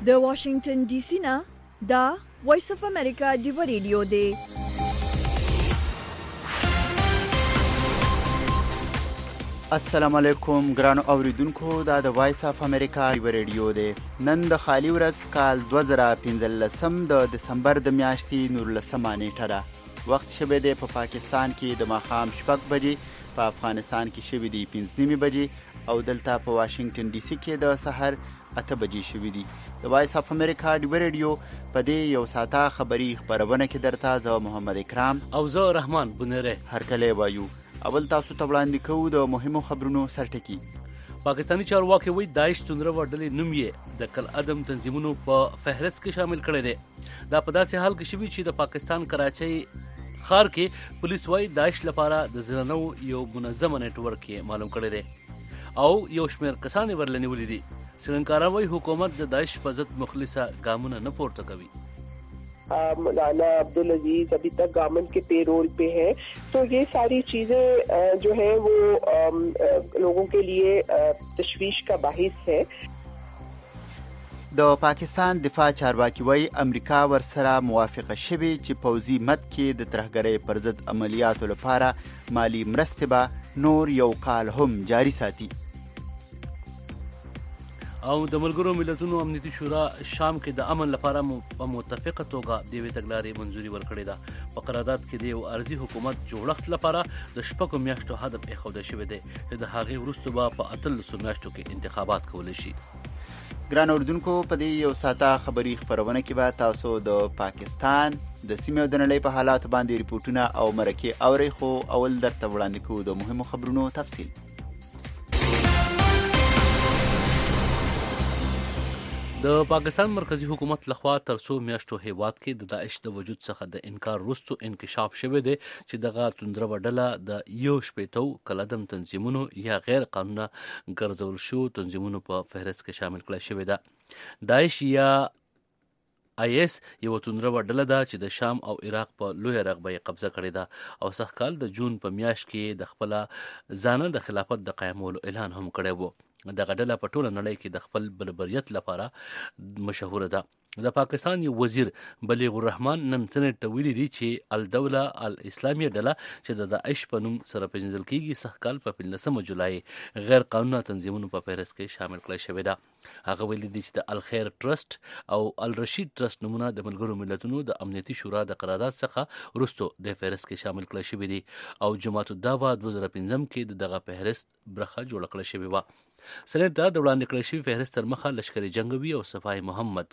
د واشنگټن ډي سي نه دا وایس اف امریکا ډیو ریډیو دی. السلام علیکم ګرانو اوریدونکو، دا د وایس اف امریکا ډیو ریډیو دی. نن د خالی ورځ کال 2015 د دسمبر د میاشتې 19 نیټه ده. وخت شوی دی په پاکستان کې د ماښام 6 بجې، په افغانستان کې شوی دی 5 بجې او دلته په واشنگټن ډي سي کې د سحر 8 بجې شوی دی. د وایس اف امریکا ډیو ریډیو په دې یو ساعته خبری خبرونه کې درته زه محمد اکرام او زه رحمان بنره هرکلی وایو. اول تاسو ته وړاندې کوو د مهمو خبرونو سرټکی. پاکستانی چارواکي وایي داعش توندره ډلې نوم یې د کل عدم تنظیمونو په فهرست کې شامل کړی دی. دا په داسې حال کې شوي چې د پاکستان کراچۍ ښار کې پولیس وایي داعش لپاره د زلنو یو منظمه نیټورک یې معلوم کړی دی او یو شمېر کسان یې ورله نیولي دي. څېړنکاران وایي حکومت د داعش په ضد مخلصه ګامونه نه پورته کوي. मौलाना अब्दुल अजीज अभी तक गवर्नमेंट के पेरोल पे है, तो ये सारी चीजें जो है वो लोगों के लिए तशवीश का बाहिस है. د پاکستان دفاع چارواکي وایي امریکا ورسره موافقه شوې چې پوځي مد کې د ترهګرۍ پر ضد عملیاتو لپاره مالی مرستې به نور یو کال هم جاري ساتي. او د ملګرو ملتونو امنیتي شورا شام کې د امن لپاره په متفقه توګه د یوې تګلارې منظوري ورکړې ده. په قرارداد کې د یو ارضي حکومت جوړښت لپاره د 6 میاشتو هدف ایښودل شوی دی چې د هغې وروسته به په 18 میاشتو کې انتخابات کولی شي. ګران اردوونکو، په دې یو ساعته خبری خبرونه کې به تاسو د پاکستان د سیمې او د نړۍ په حالاتو باندې ریپورټونه او مرکې اورئ، خو اول درته وړاندې کوو د مهمو خبرونو تفصیل. د پاکستان مرکزی حکومت لخوا تر څو میاشتو هیواد کې د داعش د وجود څخه د انکار وروسته انکشاف شوی دی چې دغه توندره ډله د یو شپېتو کلدم تنظیمونو یا غیر قانونه ګرځول شو تنظیمونو په فهرست کې شامل کړل شوی ده. داعش یا IS یو توندره ډله ده چې د شام او عراق په لویه رقبه یې قبضه کړې ده او سږ کال د جون په میاشت کې د خپله ځانه د خلافت د قیامولو اعلان هم کړی و. دغه ډله په ټوله نړۍ کې د خپل بلبریت لپاره مشهوره ده. د پاکستان یو وزیر بلیغ الرحمن نن سنټ ته ویلي دي چې الدوله الاسلامیه ډله چې د داعش په نوم سره پیژندل کیږي سږ کال په 15 جولای غیر قانوني تنظیمونو په فهرست کې شامل کړل شوی ده. هغه ویلي دي چې د الخیر ټرست او الرشید ټرست نمونه د ملګرو ملتونو د امنیتي شورا د قرارداد څخه وروسته د فهرست کې شامل کړل شوی دي او جماعت الدعوه 2015 کې دغه فهرست برخه جوړ کړل شوی و. سنټ ته د وړاندې کړل شوي فهرست تر مخه لشکري جنگوي او صفای محمد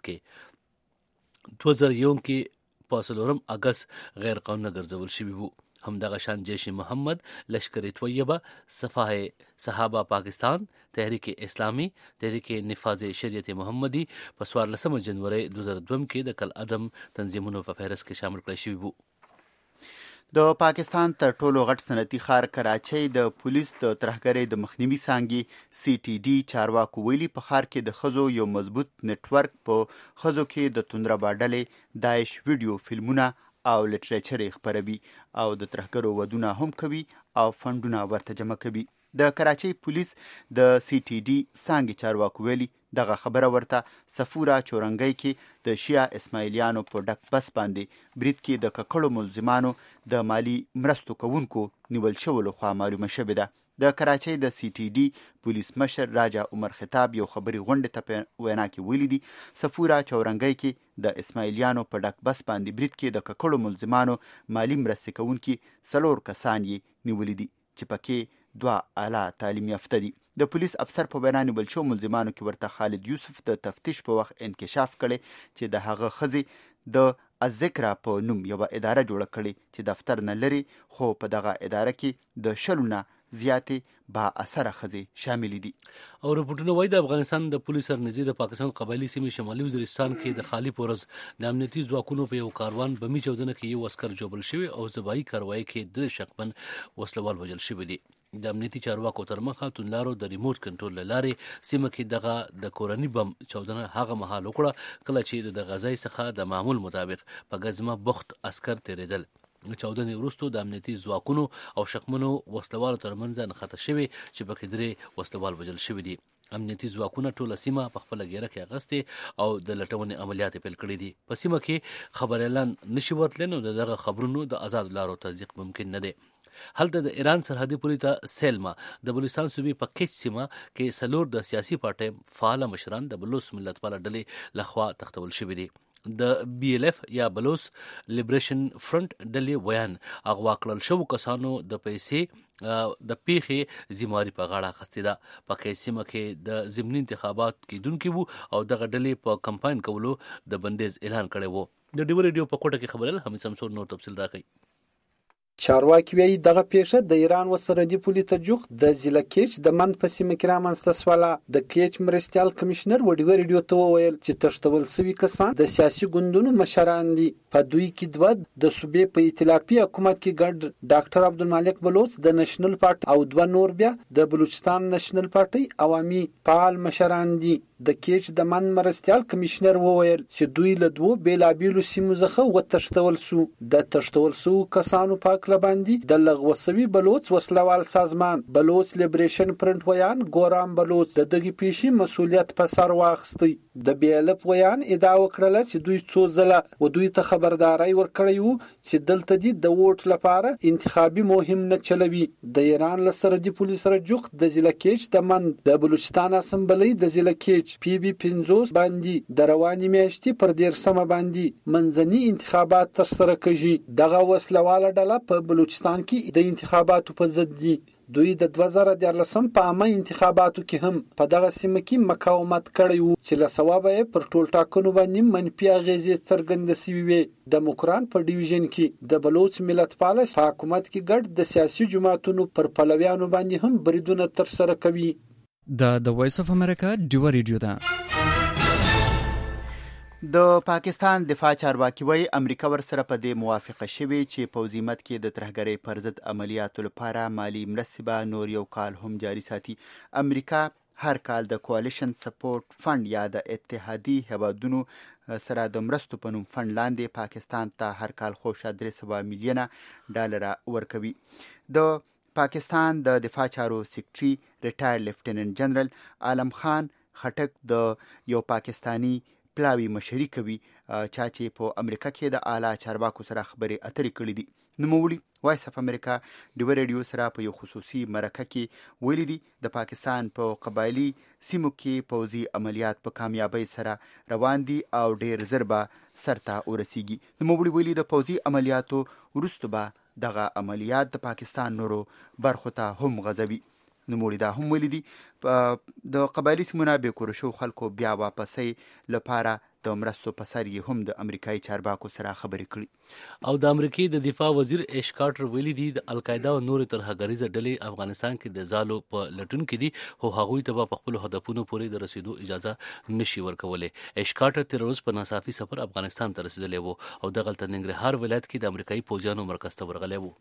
کې 2001 کې په 4 اگست غیر قانوني ګرځول شوي وو. همدغه شان جیش محمد، لشکر طیبه، صفای صحابه پاکستان، تحریک اسلامی، تحریک نفاذ شریعت محمدی په 14 جنوري 2002 کې د کل عدم تنظیمونو په فهرست کې شامل کړل شوي وو. د پاکستان تر ټولو غټ صنعتي ښار کراچۍ د پولیس د ترهګرۍ د مخنیوي څانګې CTD چارواکو ویلي په ښار کې د ښځو یو مضبوط نیټورک په ښځو کې د توندره ډلې داعش ویډیو فلمونه او لټریچر خپروي او د ترهګرو ودونه هم کوي او فنډونه ورته جمع کوي. د کراچۍ پولیس د CTD څانګې چارواکو ویلي دغه خبره ورته صفورا چورنګۍ کې د شیعه اسماعیلیانو په ډک بس باندې برید کې د ککړو ملزمانو د مالی مرستو کوونکو نیول شوو لخوا معلومه شوې ده. د کراچۍ د CTD پولیس مشر راجا عمر خطاب یو خبري غونډې ته په وینا کې ویلي دي صفورا چورنګۍ کې د اسماعیلیانو په ډک بس باندې برید کې د ککړو ملزمانو مالی مرستې کوونکي 4 کسان یې نیولي دي چې پکې 2 اعلی تعلیم یافته دي. د پولیس افسر په وینا نیول شو ملزمانو کې ورته خالد یوسف د تفتیش په وخت انکشاف کړي چې د هغه ښځې د الذکر په نوم یو اداره جوړه کړي چې دفتر نه لري، خو په دغه اداره کې د 10 نه زیاتې با اثره ښځې شامل دي. او رپورټونه وایي د افغانستان د پولیس سرنزي د پاکستان قبایلي سیمې شمالي وزیرستان کې د خالی پورز د امنیتي ځواکونو په یو کاروان بمي چاودنه کې یو عسکر جوړل شوی او زبایي کاروایی کې 3 شکمن وسلوال وژل شوی دي. د امنیتي چارواکو تر مخه توندلارو د ریموټ کنټرول لارې سیمه کې دغه د کورني بم چاودنه هغه مهال وکړه کله چې د غزای څخه د معمول مطابق په غزمه بخت عسكر تیرېدل. چاودنې وروسته د امنیتي ځواکونو او شکمنو وسلوالو ترمنځ نښته شوې چې پکې 3 وسلوال وژل شوي دي. امنیتي ځواکونه ټوله سیمه په خپله ګیره کې اغستې او د لټونې عملیات پیل کړي دي. په سیمه کې خبر اعلان نشي ورتلی نو دغه خبرونو د آزاد لارو تصدیق ممکن نه دی. هلته د ایران سرحدي پولې ته سیلما د بلوچستان صوبې په کیچ سیمه کې 4 د سیاسي پارټۍ فعال مشران د بلوچ ملتپاله ډلې لخوا تختول شوي دي. د BLF یا بلوچ لیبریشن فرنٹ ډلې ویان اغوا کړل شو کسانو د پیسې د پیښې ذمہواری په غاړه اخیستې ده. په کې سیمه کې د ضمني انتخابات کیدونکي وو او دغه ډلې په کمپاین کولو د بندیز اعلان کړی وو. د ډیو ریډیو په کوټه کې خبرل هم سمسور نور تفصیل راکړي. چارواکي وایي دغه پیښه د ایران و سرحدي پولې ته جوخت د ضلع کیچ د من په سیمه کې رامنځته شوله. د کیچ مرستیال کمشنر وډیو ریډیو ته وویل چې تښتول شوي کسان د سیاسي ګوندونو مشران دي. په دوی کې 2 د صوبې په ائتلافي حکومت کې ګډ ډاکټر عبدالمالک بلوچ د نېشنل پارټي او 2 نور بیا د بلوچستان نېشنل پارټي عوامي فعال مشران دي. د کیچ د من مرستیال کمشنر وویل چې دوی له 2 بیلابیلو سیمو څخه وتښتول شو. د تښتول شو کسانو په اړه باندې د لغوسوي بلوچ وسلوال سازمان بلوچ لیبریشن فرنٹ ویان ګورام بلوچ د دغه پیښې مسؤلیت په سر واخیستی. د BLF ویان ادعا وکړه چې دوی څو ځله و دوی ته خبرداري ورکړی وو چې دلته دي د ووټ لپاره انتخابي مهم نه چلوي. د ایران له سرحدي پولیس سره جوخت د ضلع کیچ د من د بلوچستان اسمبلی د ضلع کیچ PB50 باندې د رواني میاشتې پر 13 باندې منځني انتخابات تر سره کړي. دغه وسلواله ډله په بلوچستان کې د انتخاباتو په ضد دي. دوی د 2014 په عامه انتخاباتو کې هم په دغه سیمه کې مقاومت کړی وو چې له ثوابه پر ټول ټاکنو باندې منفي اغیزې څرګندې شوې وي. د مکران په ډیویژن کې د بلوچ ملتپاله په حکومت کې ګډ د سیاسي جماعتونو پر پلویانو باندې هم بریدونه تر سره کوي. د وایس اف امریکا ډیو ریډیو ده. د پاکستان دفاع چارواکي وایي امریکا ورسره په دې موافقه شوې چې په ذمت کې د ترهګرۍ پر ضد عملیاتو لپاره مالی مرستې به نور یو کال هم جاري ساتي. امریکا هر کال د کوalition سپورټ فند یا د اتحادي هیوادونو سره د مرستو په نوم فند لاندې پاکستان ته هر کال خوشا $300 میلیونه ورکوي. د پاکستان د دفاع چارو سیکرټري ریټایر لیفټیننټ جنرال عالم خان خټک د یو پاکستانی پلاوی مشري کوي چې په امریکا کې د اعلی چارواکو سره خبرې اترې کړې دي. نوموړي وایس اف امریکا ډیو ریډیو سره په یو خصوصي مرکه کې ویلي دي د پاکستان په قبایلی سیمو کې پوځي عملیات په کامیابی سره روان دي او ډیر زر به سرته ورسیږي. نوموړي ویلي د پوځي عملیاتو وروسته به دغه عملیات د پاکستان نورو برخو ته هم غځوي. نوموړي دا هم ویلي دي د قبایلی سیمونه بې کور شو خلکو بیا واپسۍ لپاره د مرستو په سر یې هم د امریکایي چارواکو سره خبرې کړي. او د امریکای د دفاع وزیر ایش کارټر ویلي دي د القاعده او نور ترهګریزه ډلې افغانستان کې د زالو په لټون کې دي خو هغوی ته په خپل هدفونو پورې د رسیدو اجازه نشي ورکولای. ایش کارټر تر اوسه په ناڅاپي سفر افغانستان ته رسیدلی وو او د غلطه ننګرهار ولایت کې د امریکایي پوځیانو مرکز ته ورغلی وو.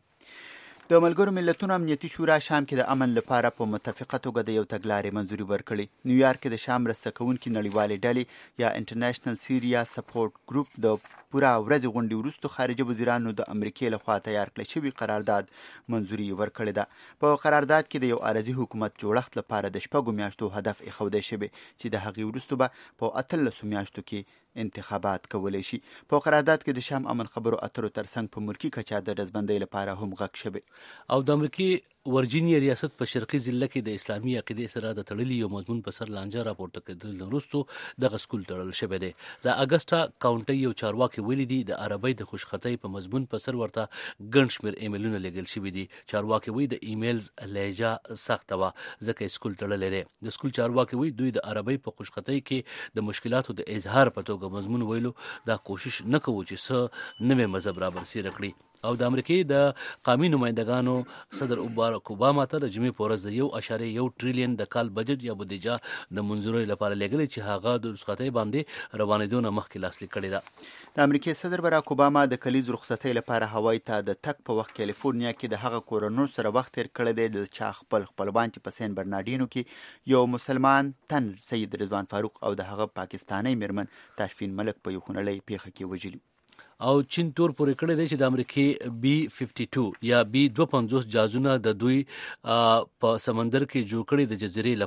د ملګرو ملتونو امنیتي شورا شام کې د امن لپاره په متفقه توګه د یو تګلارې منځوري ورکړې. نیویارک کې د شام مرسته کوونکي نړیوالې ډلې یا انټرنیشنل سیریا سپورټ ګروپ د پوره ورځې غونډې وروسته خارجه وزیرانو د امریکې لخوا تیار کړل شوی قرارداد منځوري ورکړې ده. په قرارداد کې د یو عارضي حکومت جوړښت لپاره د 6 میاشتو هدف ایښودل شوی چې د هغې وروسته به په 18 میاشتو کې انتخابات کولای شي. په قرارداد کې د شام امن خبرو اترو ترڅنګ په ملکی کچا د ډزبندۍ لپاره هم غږ شوی. او د امریکای ورجینیا ریاست په شرقي ضلع کې د اسلامي عقیدې سره د تړلي یو مضمون په سر لانجه راپورته کېدل وروسته دغه سکول تړل شوی دی. د اګسټا کاونټي یو چارواکي ویلي دي د عربی د خوشخطۍ په مضمون په سر ورته ګڼ شمېر ایمیلونه لیږل شوي دي. چارواکي وایي د ایمیلز لهجه سخته وه ځکه سکول تړلی دی. د سکول چارواکي وایي دوی د عربی په خوشخطۍ کې د مشکلاتو د اظهار په توګه مضمون ویلو دا کوشش نه کوو چې څه نوی مذهب را برسېره کړي. او د امریکای د قومي نمائندګانو صدر باراک اوباما ته د جمعې په ورځ د 1.1 ټریلیون د کال بجټ یا بودیجه د منځورۍ لپاره لګلې چې هغه د رخصتۍ باندې روانېدو نه مخکې لاسلیک کړې ده. د امریکای صدر باراک اوباما د کلیز رخصتۍ لپاره هوای ته د تک په وخت کالیفورنیا کې د هغه کورنو سره وخت تیر کړی دی د چا خپلوان چې په سین برناردینو کې یو مسلمان تن سید رضوان فاروق او د هغه پاکستانی میرمن تاشفین ملک په یو خونړۍ پیښه کې وژلي. او چین تور پورې کړی دی چې د امریکای B-52 یا B-250 جهازونه د دوی په سمندر کې جوړ کړي د جزیرې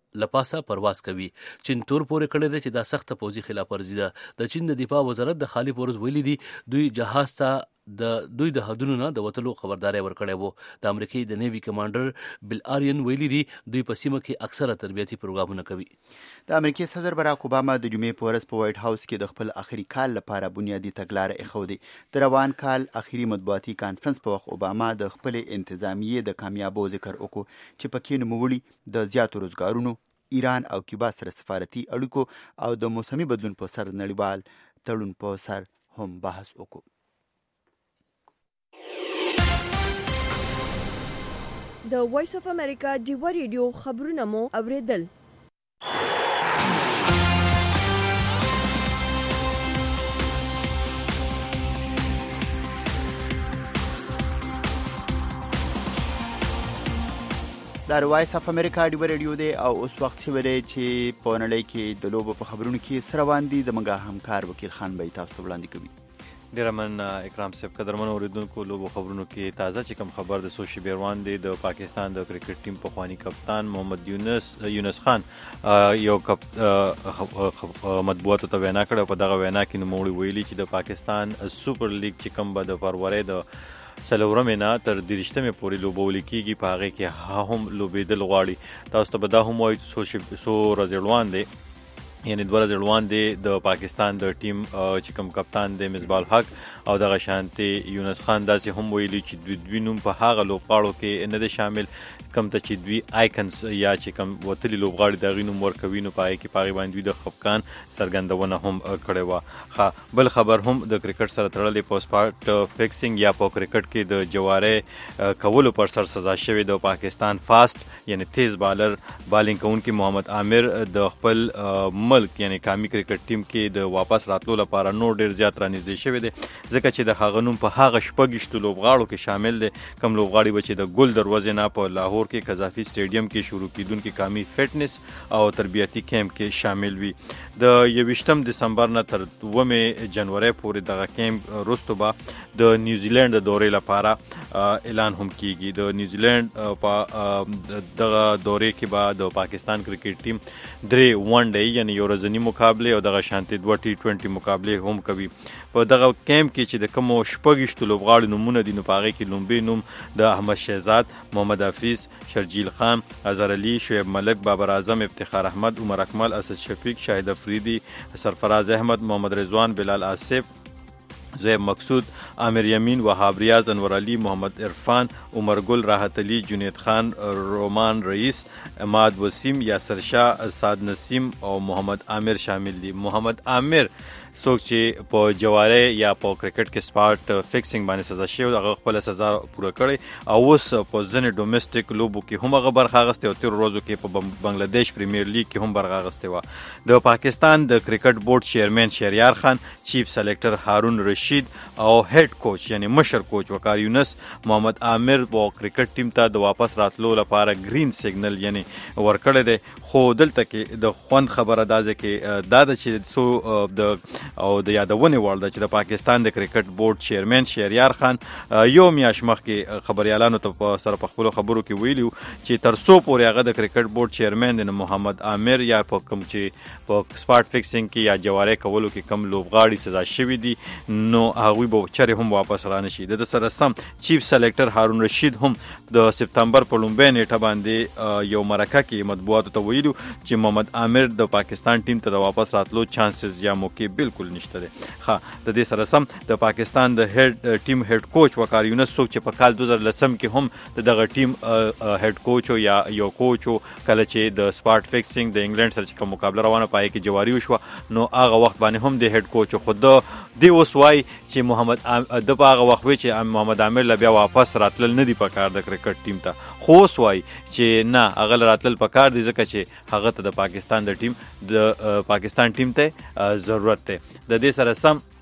لپاسه پرواز کوي. چین تور پورې کړی دی چې دا سخته پوځي خلاف ورزي ده. د چین د دفاع وزارت د خالي پورز ویلي دي دوی جهاز ته دوی د حدونو نه د وتلو خبرداري ورکړې وو. د امریکای د نیوی کمانډر بل آریان ویلي دي دوی په سیمه کې اکثره تربیتي پروګرامونه کوي. د امریکای صدر باراک اوباما د جمعې په ورځ په وایټ هاوس کې د خپل اخري کال لپاره بنیادي تګلاره ایښودې. د روان کال اخري مطبوعاتي کانفرنس په وخت اوباما د خپل انتظامیې د کامیابو ذکر وکړو چې پکې نوموړي د زیاتو روزګارونو، ایران او کیوبا سره سفارتي اړیکو او د موسمي بدلون په سر نړیوال تړون په سر هم بحث وکړو. د وایس اف امریکا ډیوا ریډیو خبرونه مو اوریدل. دا وایس اف امریکا ډیوا ریډیو دی او اوس وخت شوی دی چې په نړۍ کې د لوبو په خبرونو کې سره روان دي. زموږ همکار وکیل خان به تاسو ته وړاندې کوي. ډیره من اکرام صاحب قدرمن اوریدونکو، لوبو خبرونو کې تازه چې کوم خبر د سوشي بیروان دی د پاکستان د کرکټ ټیم پخوانی کپتان محمد یونس خان یو مطبوعاتو ته وینا کړه. په دغه وینا کې نوموړي ویلي چې د پاکستان سوپر لیګ چې کوم به د فروری د 4 نه تر 30 پورې لوبول کیږي په هغه کې هم لوبېدل غواړي. تاسو ته به دا هم وایي سو رزلوان دی یعنی 2001 دی د پاکستان د ټیم چې کوم کپتان دی مصباح الحق او دغه شانتي یونس خان داسې هم ویلي چې دوی نوم په هغه لوبغاړو کې نه دی شامل کوم ته چې دوی آیکنز یا چې کوم وتلي لوبغاړي دغه نوم ورکوي نو پای کې پاغي باندې د خفقان سرګندونه هم کړې و. بل خبر هم د کرکټ سره تړلې په سپارټ فکسینګ یا په کرکټ کې د جواره کولو پر سر سزا شوی د پاکستان فاست یعنی تیز بالر بالینګ کوونکی محمد عامر د خپل ملک یعنی قومي کرکټ ټیم کې د واپس راتلو لپاره نور ډیر زیات رانږدې شوی دی ځکه چې د هغه نوم په هغه شپږشتو لوبغاړو کې شامل دی کوم لوبغاړي به چې د ګل دروازې نه په لاهور کې قذافي سټیډیم کې شروع کیدونکي قومي فټنس او تربیتی کیمپ کې شامل وي. د 21 دسمبر نه تر 2 جنوري پورې دغه کیمپ وروسته به د نیوزیلند د دورې لپاره اعلان هم کیږي. د نیوزیلند په دغه دورې کې به د پاکستان کرکټ ټیم 3 ون ډے یعنی یو ورځنی مقابله او دغه شانتي 2 T20 مقابله هم کوي. په دغه کیمپ کې چې د کوم شپږشتو لوبغاړو نمونه دي نو پاغه کې لومبي نوم د احمد شهزاد، محمد حفیظ، شرجیل خان، اظهر علي، شعیب ملک، بابر اعظم، افتخار احمد، عمر اکمل، اسد شفیق، شاهد افریدی، سرفراز احمد، محمد رضوان، بلال آصف، زیب مقصود، عامر یمین، وهاب ریاض، انور علی، محمد عرفان، عمر گل، راحت علی، جنید خان، رومان رئیس، اماد وسیم، یاسر شاه، سعد نسیم او محمد عامر شامل دي. محمد عامر څوک چې په جواره یا په کرکټ کې سپارټ فکسینګ باندې سزا شوی هغه خپل سزا پوره کړي او اوس په ځینې ډومېسټک لوبو کې هم هغه برخه اخیستې او تیر ورځو کې په بنگلاديش پریمیر لیګ کې هم برخه اخیستې و. د پاکستان د کرکټ بورډ چیرمن شهریار خان، چیف سلیکټر هارون رشید او هډ کوچ یعنی مشر کوچ وقار یونس محمد عامر په کرکټ ټیم ته د واپس راتلو لپاره گرین سیګنل یعنی ورکړی دی. خو دلته کې د خوند خبره دا ده کې دا د چې سو د او د یادونې وړ ده چې د پاکستان د کرکټ بورډ چیرمن شهریار خان یو میاشت مخکې خبريالانو ته سره په خپلو خبرو کې ویلي چې تر څو پورې هغه د کرکټ بورډ چیرمن د محمد عامر یا په کوم چې په سپارټ فکسینګ کې یا جواره کولو کې کم لوبغاړي سزا شوي دي نو هغوی به چرې هم واپس رانه شي. د سره سم چیف سلیکټر هارون رشید هم د سپتمبر په لومبۍ نیټه باندې یو مرکه کې مطبوعاتو ته ویلي چې محمد عامر د پاکستان ټیم ته د واپس راتلو چانسز یا موقع بالکل نشته دی. د دې سره سم د پاکستان د ټیم هډ کوچ وقار یونس څوک چې په کال 2010 کې هم دغه ټیم هډ کوچ یا یو کوچ کله چې د سپارټ فکسینګ د انګلند سره کوم مقابله روانه پای کې جواری وشو نو هغه وخت باندې هم د هډ کوچ خود دی اوس وای چې محمد د هغه وخت چې محمد عامر لا بیا واپس راتلل نه دی په کار د کرکټ ټیم ته خو اوس وای چې نه هغه راتلل په کار دی ځکه چې هغه ته د پاکستان د ټیم ته ضرورت دی. د دې سره سم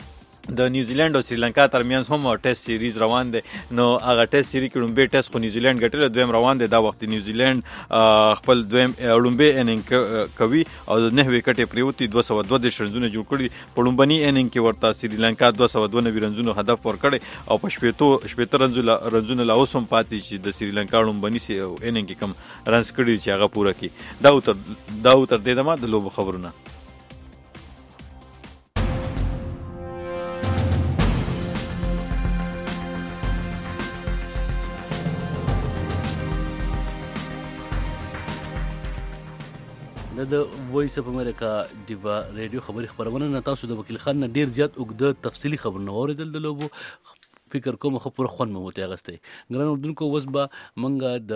د نیوزیلند او سریلانکا ترمنځ هم ټیسټ سیریز روان دی. نو هغه ټیسټ سیریز کې لومبي ټیسټ خو نیوزیلند ګټل، دویم روان دی. دا وخت نیوزیلند خپل دویم لومبي اننګ کوي او 9 وکټې پریوتی 202 رنونه جوړ کړي. په لومبني اننګ کې ورته سریلانکا 292 رنونه هدف ورکړي او په شپېته رنونه لا اوس هم پاتې چې د سریلانکا لومبني اننګ کې کم رنز کړي چې هغه پوره کړي. دا تر دې دمه د لوب خبرونه. د وایس اف امریکا ډیوا ریډیو خبري خبرونه نه تاسو د وکیل خان نه ډیر زیات اوږده تفصیلی خبرونه اوریدل. د لوبو فکر کوم خو پر خوند مو ته غسته ګران اردوونکو. وسبه منګه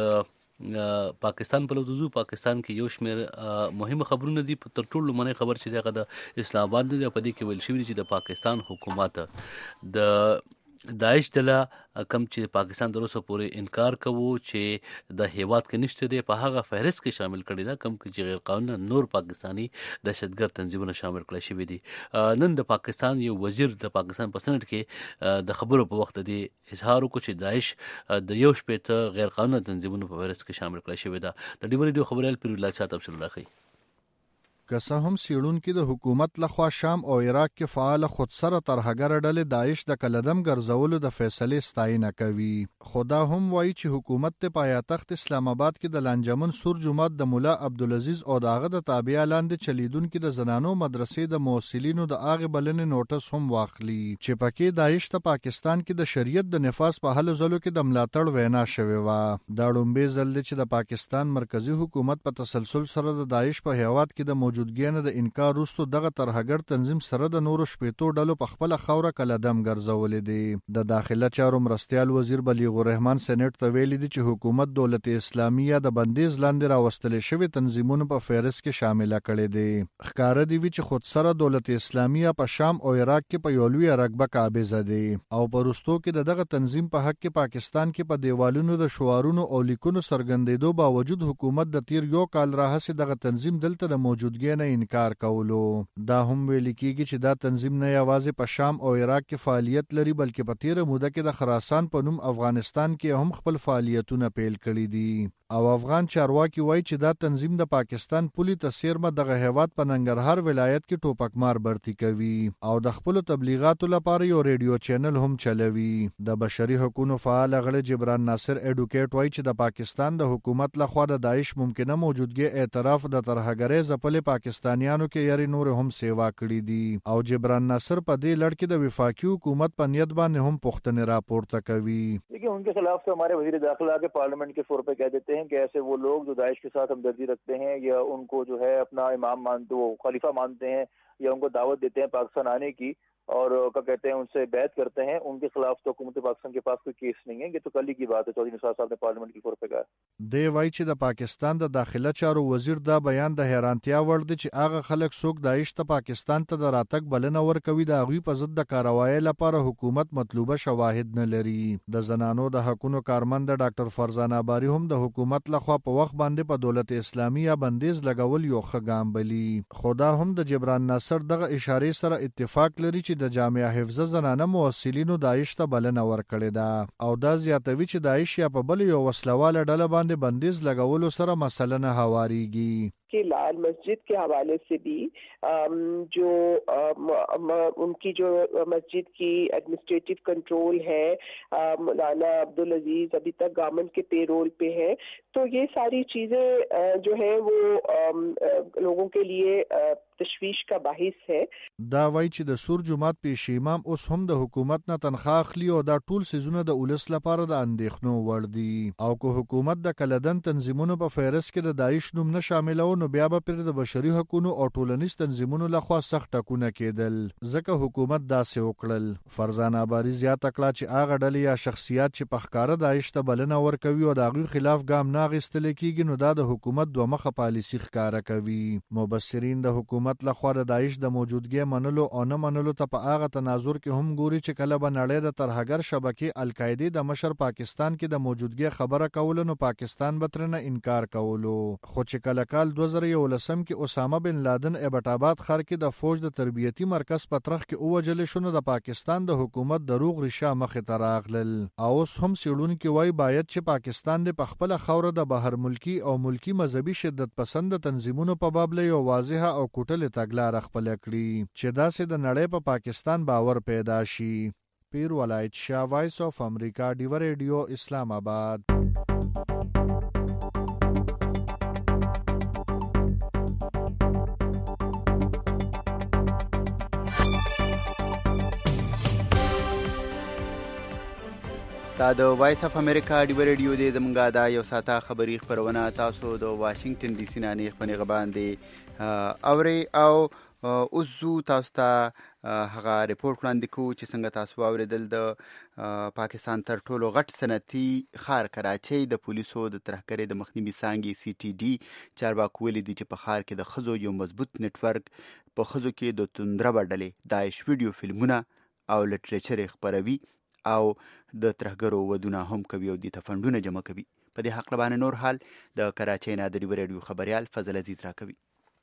د پاکستان په لوزو پاکستان کې یو شمیر مهمه خبرونه دي. تر ټولو مهمه خبر چې دغه د اسلام آباد د پدې کې ویل شوی چې د پاکستان حکومت د داعش دله کم چې پاکستان در اوسه پورې انکار کوو چې د هیواد کې نشته دی په هغه فهرست کې شامل کړي دا کم چې غیر قانوني نور پاکستانی دهشتګرد تنظیمونه شامل کړي شوی دي. نن د پاکستان یو وزیر د پاکستان په سنټ کې د خبرو په وخت دی اظهار وکړ چې داعش د یو شپېته غیر قانوني تنظیمونو په فهرست کې شامل کړي شوی دا. د ډیو ریډیو خبريال پیر الله صاحب تفصیل راخی. که څه هم څېړونکي د حکومت لخوا شام او عراق کې فعال خودسره ترهګر ډلې داعش د کلدم ګرځولو د فیصلې ستاینه کوي. خدا هم وایي چې حکومت ته پایتخت اسلام آباد کې د لانجمن سور جماعت د مولا عبدالعزیز او داغه د تابع لاندې چلیدونکو د زنانو مدرسې د موصلینو د اغه بلنې نوټس هم واخلي چې پکې داعش ته پاکستان کې د شریعت د نفاذ په حل زلو کې د ملاتړ وینا شوی و. دا لومبي ځل چې د پاکستان مرکزی حکومت په تسلسل سره د داعش په هیواد کې د موجودګۍ د انکار وروسته دغه ترهګر تنظیم سره د نورو شپېتو ډلو په خپل خوره کلدم ګرځولې دي. د داخله چارو مرستیال وزیر بلیغ الرحمن سېنات ته ویلي دي چې حکومت دولت اسلامیه د بندیز لاندې راوستل شوی تنظیمونو په فهرست کې شامل کړي دي. ښکارا دی چې خود سره دولت اسلامیه په شام او عراق کې په یولوی رقبه قابض دي او په وروستو کې دغه تنظیم په حق کې پاکستان کې په دیوالونو د شعارونو او لیکونو سرګندېدو باوجود حکومت د تیر یو کال راهسې دغه تنظیم دلته د موجودګۍ نه انکار کولو. دا هم ویل کېږي چې دا تنظیم نه یوازې په شام او عراق کې فعالیت لري بلکې په تیره موده کې د خراسان په نوم افغانستان کې هم خپل فعالیتونه پیل کړي دي. او افغان چارواکي وایي چې دا تنظیم د پاکستان پولی تسیرمه دغه هیواد په ننګرهار ولایت کې ټوپکمار برتی کوي او د خپل تبلیغاتو لپاره یو ریډیو چینل هم چلوي. د بشري حقوقو فعال غړي جبران ناصر اډوکیټ وایي چې د پاکستان د حکومت لخوا د داعش ممکنه موجودګي اعتراف د ترهګرۍ ځپلې پاکستانیانو کې یاري نور هم سیوا کړی دي او جبران ناصر په دې لړ کې د وفاقي حکومت په نیت باندې هم پوښتنې راپورته کوي. देखिए उनके खिलाफ तो हमारे वजीर दाखिला के पार्लियामेंट के फ्लोर पे कह देते हैं कि ऐसे वो लोग जो दाइश के साथ हमदर्दी रखते हैं या उनको जो है अपना इमाम मानते वो खलीफा मानते हैं या उनको दावत देते हैं पाकिस्तान आने की और क्या कहते हैं उनसे बैत करते हैं, उनके खिलाफ तो हुकूमत पाकिस्तान के पास कोई केस नहीं है. ये तो कल ही की बात है. चौधरी निसार साहब ने पार्लियामेंट के फ्लोर पे कहा. دی وایي چې د پاکستان د داخله چارو وزیر دا بیان د حیرانتیا وړ دی چې هغه خلک څوک داعش ته پاکستان ته د راتګ بلنه ورکوي د هغوی په ضد د کاروایۍ لپاره حکومت مطلوبه شواهد نه لري. د زنانو د حقونو کارمند ډاکټر فرزانه باری هم د حکومت لخوا په وخت باندې په دولت اسلامیه بندیز لګول یو ښه ګام بلي. خدا هم د جبران ناصر دغه اشارې سره اتفاق لري چې د جامعه حفظ زنانه موصلینو داعش ته بلنه ورکړې ده او دا زیاتوي چې داعش یا په بل یو وسلواله ډله باندې بندیز لګولو سره مسله نه هواریږي. कि लाल मस्जिद के हवाले से भी जो उनकी जो मस्जिद की एडमिनिस्ट्रेटिव कंट्रोल है मौलाना अब्दुल अजीज अभी तक गवर्नमेंट के पेरोल पे है. तो ये सारी चीज़ें जो है वो लोगों के लिए तशवीश का बाहिस है. دا وایي چې د سور جماعت پیش امام اوس هم د حکومت نه تنخواه اخلي او دا ټول سيزونه د اولس لپاره د اندېښنو وړ دي او که حکومت د کلدن تنظیمونو په فهرست کې د داعش نوم نه شاملو نو بیا به پر د بشري حقوقو او ټولنیز تنظیمونو لخوا سخت ټکونه کېدل ځکه حکومت داسې وکړل. فرزانه باری زیاته کړه چې هغه ډلې یا شخصیات چې په ښکاره داعش ته بلنه ورکوي او د هغوی خلاف ګام نه ګامونه اخیستل کیږي نو دا د حکومت دوه مخه پالیسي ښکاره کوي. مبصرین د حکومت لخوا د داعش د موجودګۍ منلو او نه منلو ته په هغه تناظر کې هم ګوري چې کله به نړۍ د ترهګر شبکې القاعده د مشر پاکستان کې د موجودګۍ خبره کول نو پاکستان به ترنه انکار کولو. خو چې کله کال 2011 کې اسامه بن لادن ایبټ آباد ښار کې د فوج د تربیتي مرکز په ترخ کې ووجل شو نو د پاکستان د حکومت دروغ ریشه مخې ته راغلل. اوس هم څېړونکي وایي باید چې پاکستان د خپله خوره د بهر ملکی او ملکی مذهبي شدت پسند تنظیمونو په باب له یو واضحه او کوټلې تګلاره خپل کړي چې داسې د نړۍ په پاکستان باور پیدا شي. پیر ولایت شاه، وایس اف امریکا، ډیو ریډیو، اسلام آباد. دا د وایس اف امریکا ډیو ریډیو دی. زمونږه دا یو ساعته خبري خبرونه تاسو د واشنگټن ډي سي نه نیغ په نیغه باندې اوري او اوس زو تاسو ته هغه ریپورت وړاندې کوو چې څنګه تاسو واورېدل د پاکستان تر ټولو غټ صنعتي ښار کراچۍ د پولیسو د ترهګرۍ د مخنیوي څانګې CTD چارواکو ویلي دي چې په ښار کې د ښځو یو مضبوط نیټورک په ښځو کې د توندربه ډلې داعش ویډیو فلمونه او لټریچر خپروي او د ترهګرو ودونه هم کوي او د فندونه جمع کوي. په دې حق باندې نور حال د کراچۍ نه د ډیو ریډیو خبريال فضل عزیز راکوي.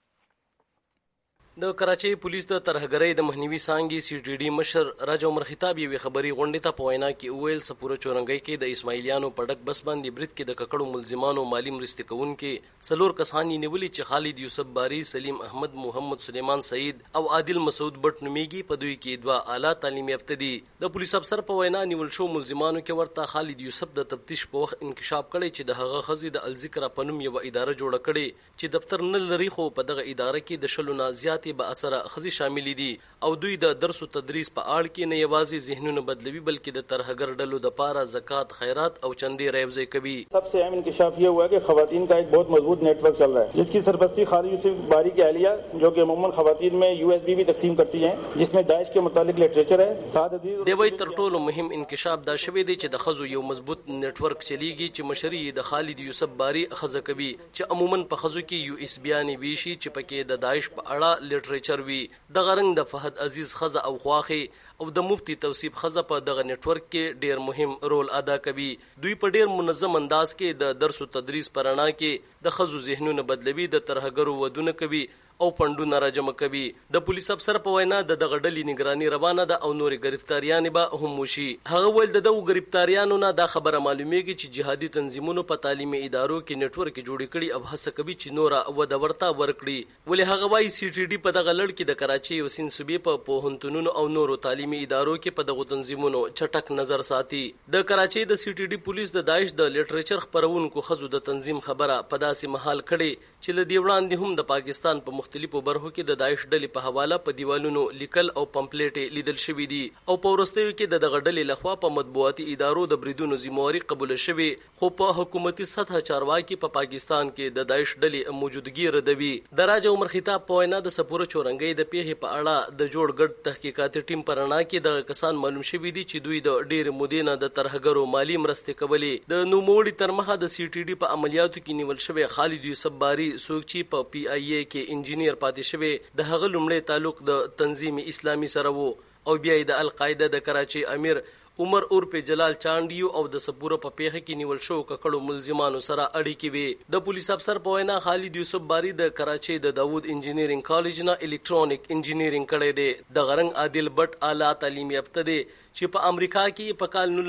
د کراچۍ پولیس د ترهګرۍ د مخنیوي څانګې CTD مشر راج عمر خطاب یوې خبري غونډې ته په وینا کې وویل سپوره چورنګۍ کې د اسماعیلیانو په ډک بس باندې برید کې د ککړو ملزمانو مالی مرستې کوونکې 4 کسان یې نیولي چې خالد یوسف باری، سلیم احمد، محمد سلیمان سعید او عادل مسعود بټ نومیږي. په دوی کې 2 اعلی تعلیم یافته دي. د پولیس افسر په وینا نیول شو ملزمانو کې ورته خالد یوسف د تفتیش په وخت انکشاف کړی چې د هغه خزي د الذکر په نوم یو اداره جوړه کړي چې دفتر نه لري، خو په دغه اداره کې د شلو نه زیاتې به اثر شامل دي او دوی د درس او تدریس په اړه کې نه یوازې ذهنونه بدلوي بلکې د ترهګر ډلو د پاره زکات، خیرات او چندې راوځي کوي. सबसे अहम इंकशाफ ये हुआ कि खवातीन का एक बहुत मजबूत नेटवर्क चल रहा है जिसकी सरबस्ती खालिद यूसुफ बारी की अहलिया जो कि अमूमन खवातीन में USB भी तकसीम करती हैं जिसमें दाइश के मुतालिक लिटरेचर है. دوی تر ټولو مهم انکشاف دا شوی دی چې د خزو یو مضبوط نیټورک چلیږي چې مشري د خالد یوسف باری خزه کوي چې عموما په خزو کې USB وی شي چې پکې د داعش په اړه لیټریچر وي. د غرنګ د فهد عزیز خزه او خواخي او د مفتی توصیف خزه په دغه نیټورک کې ډیر مهم رول ادا کوي. دوی په ډیر منظم انداز کې د درس او تدریس پرانا کې د خزو ذهنونه بدلوي، د ترهګرو ودونه کوي او پندونه را جمع کوي. د پولیس افسر په وینا د دغه ډلې نگراني روانه ده او نورې گرفتاریان به هم وشي. هغه ویل د دغه گرفتاریانو نه دا خبره معلومیږي چې جهادي تنظیمونو په تعلیمي ادارو کې نیټورک جوړ کړي او هڅه کوي چې نور وده ورته ورکړي. ولې هغه وايي CTD په دغه لړ کې د کراچۍ او سند صوبې په پوهنتونونو او نورو تعلیمي ادارو کې په دغه تنظیمونو چټک نظر ساتي. د کراچۍ د CTD پولیس د داعش د لیټریچر خپرونکو خزو د تنظیم خبره په داسې محل کړي چې ل دی وړاندې هم د پاکستان په مختلفو برخو کې د داعش ډلې په حواله په دیوالونو لیکل او پمپلیټ لیدل شوی دي او په ورستیو کې د دغه ډلې لخوا په مطبوعاتي ادارو د بریدونو ذمہواری قبول شوی، خو په حکومتي سطح چارواکي په پاکستان کې د داعش ډلې موجودګي ردوي. د راج عمر خطاب په وینا د سپوره چورنګۍ د پیښې په اړه د جوړ ګډ تحقیقاتي ټیم پرانا کې د کسان معلوم شوی دي چې دوی د ډیر مودې نه د ترهګرو مالی مرستې کولې. د نوموړي تر مخه د CTD په عملیاتو کې نیول شوی خالد یوسف باری سوکچی په PIA کې انجینیر پاتې شوی، د هغه لومړی تعلق د تنظیم اسلامي سره وو او بیا د القاعده د کراچۍ امیر عمر عرف جلال چاندیو او د سپوره په پیښه کې نیول شو ککړو ملزمانو سره اړیکې وي. د پولیس افسر په وینا خالد یوسف باری د کراچۍ د داوود انجینیرینګ کالج نه الکترونیک انجینیرینګ کړی دی. د غرنګ عادل بټ اعلی تعلیم یافته دی چې په امریکا کې په کال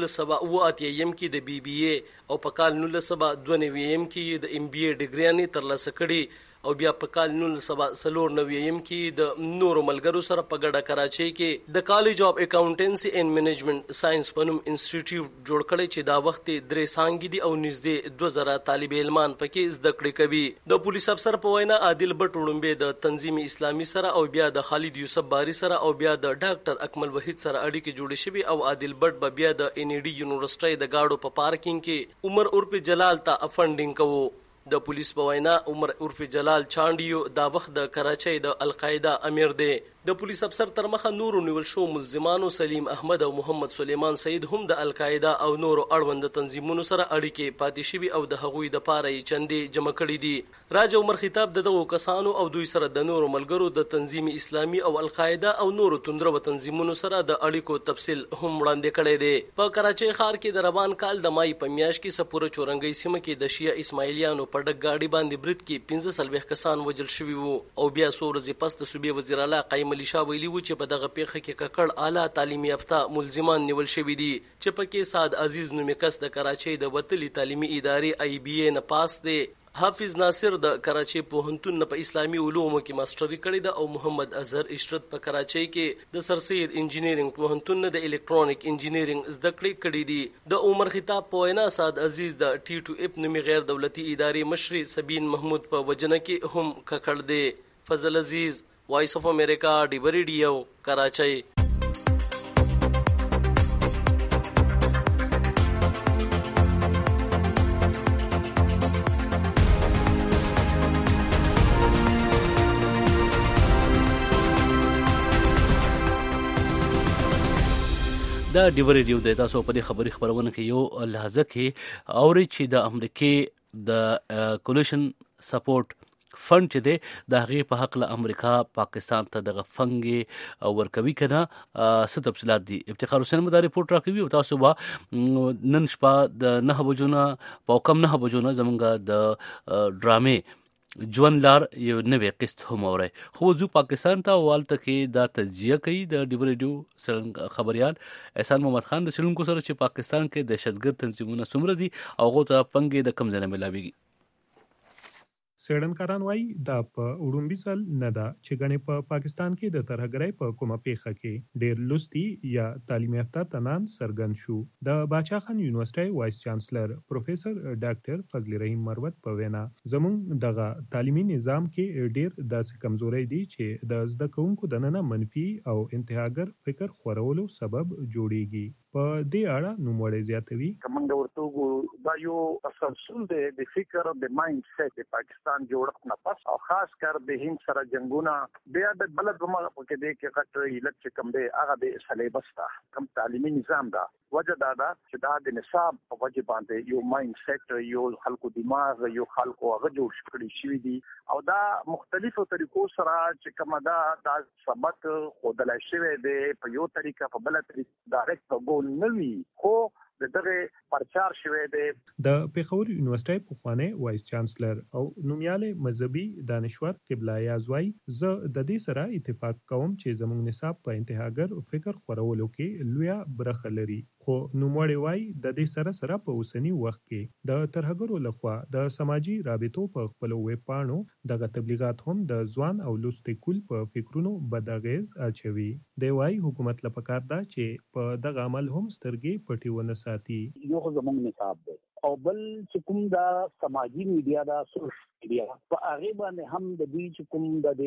1998 کې د BBA او په کال 1992 کې د MBA ډیګریانې ترلاسه کړي او بیا په کال 1994 کې د نورو ملګرو سره په ګډه کراچۍ کې د کالج اف اکاونټنسي اینڈ منیجمنت ساينس په نوم انسټیټیوټ جوړ کړی چې دا وخت درې څانګې دي او نږدې 2000 طالب علمان پکې زده کړې کوي. د پولیس افسر په وینا عادل بټ وړاندې د تنظیم اسلامي سره او بیا د خالد یوسف باری سره او بیا د ډاکټر اکمل وحید سره اړیکې جوړې شوې او عادل بټ بیا د NAD یونیورسيټي د گاډو په پارکینګ کې عمر عرف جلال ته فنډینګ کوو. د پولیس په وینا عمر عرف جلال چاندیو دا وخت د کراچۍ د القاعده امیر دی. د پولیس افسر تر مخه نور نیول شو ملزمانو سلیم احمد او محمد سلیمان سید هم د القاعده او نور اړوند تنظیمونو سره اړیکې پاتې شوي او د هغوی د پاره یې چندې جمع کړي دي. راج عمر خطاب دغه کسانو او دوی سره د نورو ملګرو د تنظیم اسلامي او القاعده او نورو توندرو تنظیمونو سره د اړیکو تفصیل هم وړاندې کړی دی. په کراچۍ ښار کې د ربان کال د مای په میاشت کې سپوره چورنګۍ سیمه کې د شیعه اسماعیلیانو په ډک گاډي باندې برید کې 15 کسان وژل شوي وو او بیا څو ورځې پس د صوبې وزیر اعلی قایم علي شاه ویلي وو چې په دغه پیښه کې ککړ اعلی تعلیمي یافته ملزمان نیول شوي دي چې پکې سعد عزیز نومي کس د کراچۍ د وتلي تعلیمي ادارې IBA نه پاس دی. حافظ ناصر د کراچۍ پوهنتون نه په اسلامي علومو کې ماستري کړې ده او محمد اظهر اشرت په کراچۍ کې د سر سید انجینرینګ پوهنتون نه د الکترونیک انجینرینګ زده کړې کړې دي. د عمر خطاب په وینا سعد عزیز د T2F نومي غیر دولتي ادارې مشري سبین محمود په وجنه کې هم ککړ دی. فضل عزیز، وایس اف امریکا، ډیبر ریډیو، کراچۍ. دا ډیور ریډیو د تاسو په دې خبري خبرونه کې یو لحظه کې اوري چې د امریکای د کولیشن سپورټ فند چې دی د هغې په حق له امریکا پاکستان ته دغه فنګ ورکوي که نه څه تفصیلات دي. افتخار حسین مو دا رپورټ راکوي او تاسو به نن شپه د 9 بجو نه په کم 9 بجو نه زمونږ د ډرامې ژوند لار یو نوې قسط هم اورئ. خو زه پاکستان ته والته کې دا تجزیه کوي د ډیور ریډیو خبریال احسان محمد خان د څېړونکو سره چې پاکستان کې دهشتګرد تنظیمونه څومره دي او هغو ته پنګې د کوم ځای نه ملاویږي. څېړنکاران وایي دا په وړومبي ځل نه ده چې ګڼې په پاکستان کې د ترهګرۍ په کومه پیښه کې ډېر لوستي یا تعلیم یافته تنان څرګند شو. د باچا خان یونیورسټۍ وایس چانسلر پروفیسر ډاکټر فضل رحیم مروت په وینا زموږ دغه تعلیمي نظام کې ډېر داسې کمزوري دي چې د زده کوونکو دننه منفي او انتهاګر فکر خورولو سبب جوړیږي. په دې اړه نوموړی زیاتوي کومنګ ورته دا یو تسلسل دی د فکر د مایند سیټ د پاکستان جوړښت نه پس او خاص کر د هند سره جنگونه بیا د بلد په مغه کې دی کې غټ علت چې کوم دی هغه د سلیبس ته کوم تعلیمي نظام دا وجه دا چې دا د نصاب په وجه باندې یو مایند سیټ یو خلکو دماغ یو خلکو هغه جوړ کړی شوی دی او دا مختلفو طریقو سره چې کومه دا سبق خودلای شوی دی په یو طریقه په بل طریقه ډایرکټ نوی خو دغه پرچار شوی دی. د پیښور یونیورسيټي پخوانی وایس چانسلر او نومیاله مذهبي دانشور قبله یازوی زه د دې سره اتفاق کوم چې زموږ نصاب په انتهاګر فکر خورولو کې لویه برخه لري خو نوموړی وایي د دې سره په اوسنی وخت کې د ترهګرو لخوا د سماجی رابطو په خپل ویب پاڼو دغه تبلیغات هم د ځوان او لوستي کول په فکرونو بداغیز اچوي. دی وایي حکومت لپاره دا چې په دغه عمل هم سترګې پټي ونه ساتي. یو زموږ نصاب دی او بل چې کوم دا سماجی میډیا دا سوشل میډیا په هغه باندې هم د دې چې کوم د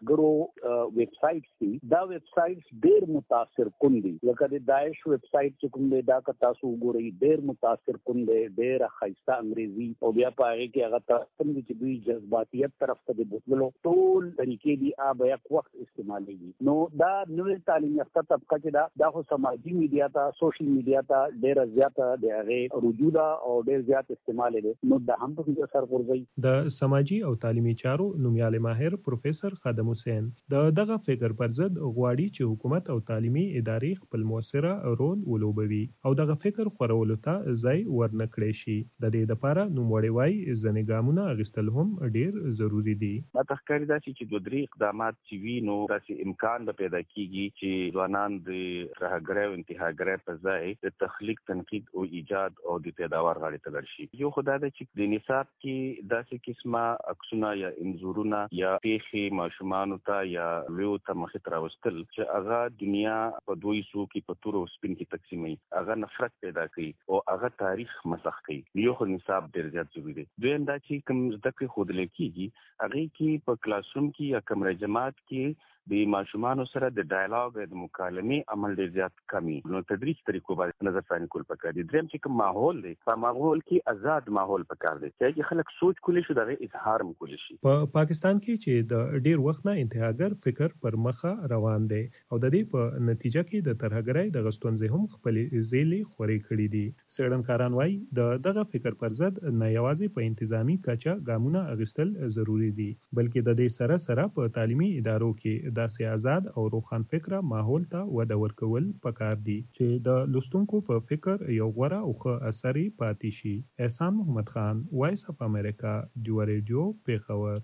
ترهګرو ویب سایټ دي دا ویب سایټ ډېر متاثر کون دي لکه د داعش ویب سایټ چې کوم دا که تاسو وګورئ ډېر متاثر کون دي ډېر خاصه انګریزي او بیا په هغه کې هغه تاسو چې دوی جذباتیت طرف ته د بوتلو ټول طریقې دي هغه یک وخت استعمالېږي. نو دا نوې تعلیم یافته طبقه چې دا خو سماجی میډیا ته سوشل میډیا ته ډېر زیاته د هغه رجوع او ډېر زیات استعمال دي نو د هم په اثر ورځي. د سماجی او تعلیمي چارو نومیاله ماهر پروفیسور خادم حسین دغه فکر پر ضد غواړي چې حکومت او تعلیمي ادارې خپل موثره رول ولوبوي او دغه فکر خورولو ته ځای ورنکړي شي. د دې لپاره نوموړی وایي ځینې ګامونه اخیستل هم ډېر ضروری دي. ما تخکاری دا چې د درې اقدامات چې وي نو داسې امکان به پیدا کیږي چې ځوانان د رهګرۍ او انتهاګرۍ په ځای د تخلیق تنقید او ایجاد او د پیداوار غاړې ته درشي. یو خدای د چې د نصاب کې داسې قسمه عکسونه یا انځورونه یا پیښې ماشومانو ته یا لویو ته مخې ته راوستل چې هغه دنیا په دوی سو کې په تور او سپین کې تقسیموي هغه نفرت پیدا کوي او هغه تاریخ مسخ کوي. یو خو نصاب ډېر زیات ضروري دی. دویم دا چې کوم زده کړې ښودل کېږي هغې کې په کلاسروم کې یا کمره جماعت کې د ماشومان سره د ډایالوګ د مکالمې عمل ډیر زیات کمی نو تدریج طریقو باندې نظر ثاني کول پکار دي. دریم چې کوم ماحول دی په ماحول کې آزاد ماحول پکار دی چې خلک سوچ کولی شي دا اظهار کولی شي. په پاکستان کې چې د ډیر وخت نه انتهاګر فکر پر مخه روان دی او د دې په نتیجه کې د ترهګرۍ د غستونځې هم خپل زیلې خوري کړې دي. څېړنکاران وايي د دغه فکر پر ضد نه یوازې په انتظامی کچه ګامونه اخیستل ضروری دي بلکې د دې سره سره په تعلیمي ادارو کې داسې آزاد او روښان فکره ماحول ته وده ورکول پکار دي چې د لوستونکو په فکر یو غوره او ښه اثر پاتې شي. احسان محمد خان، وایس اف امریکا، ډیو ریډیو، پیښور.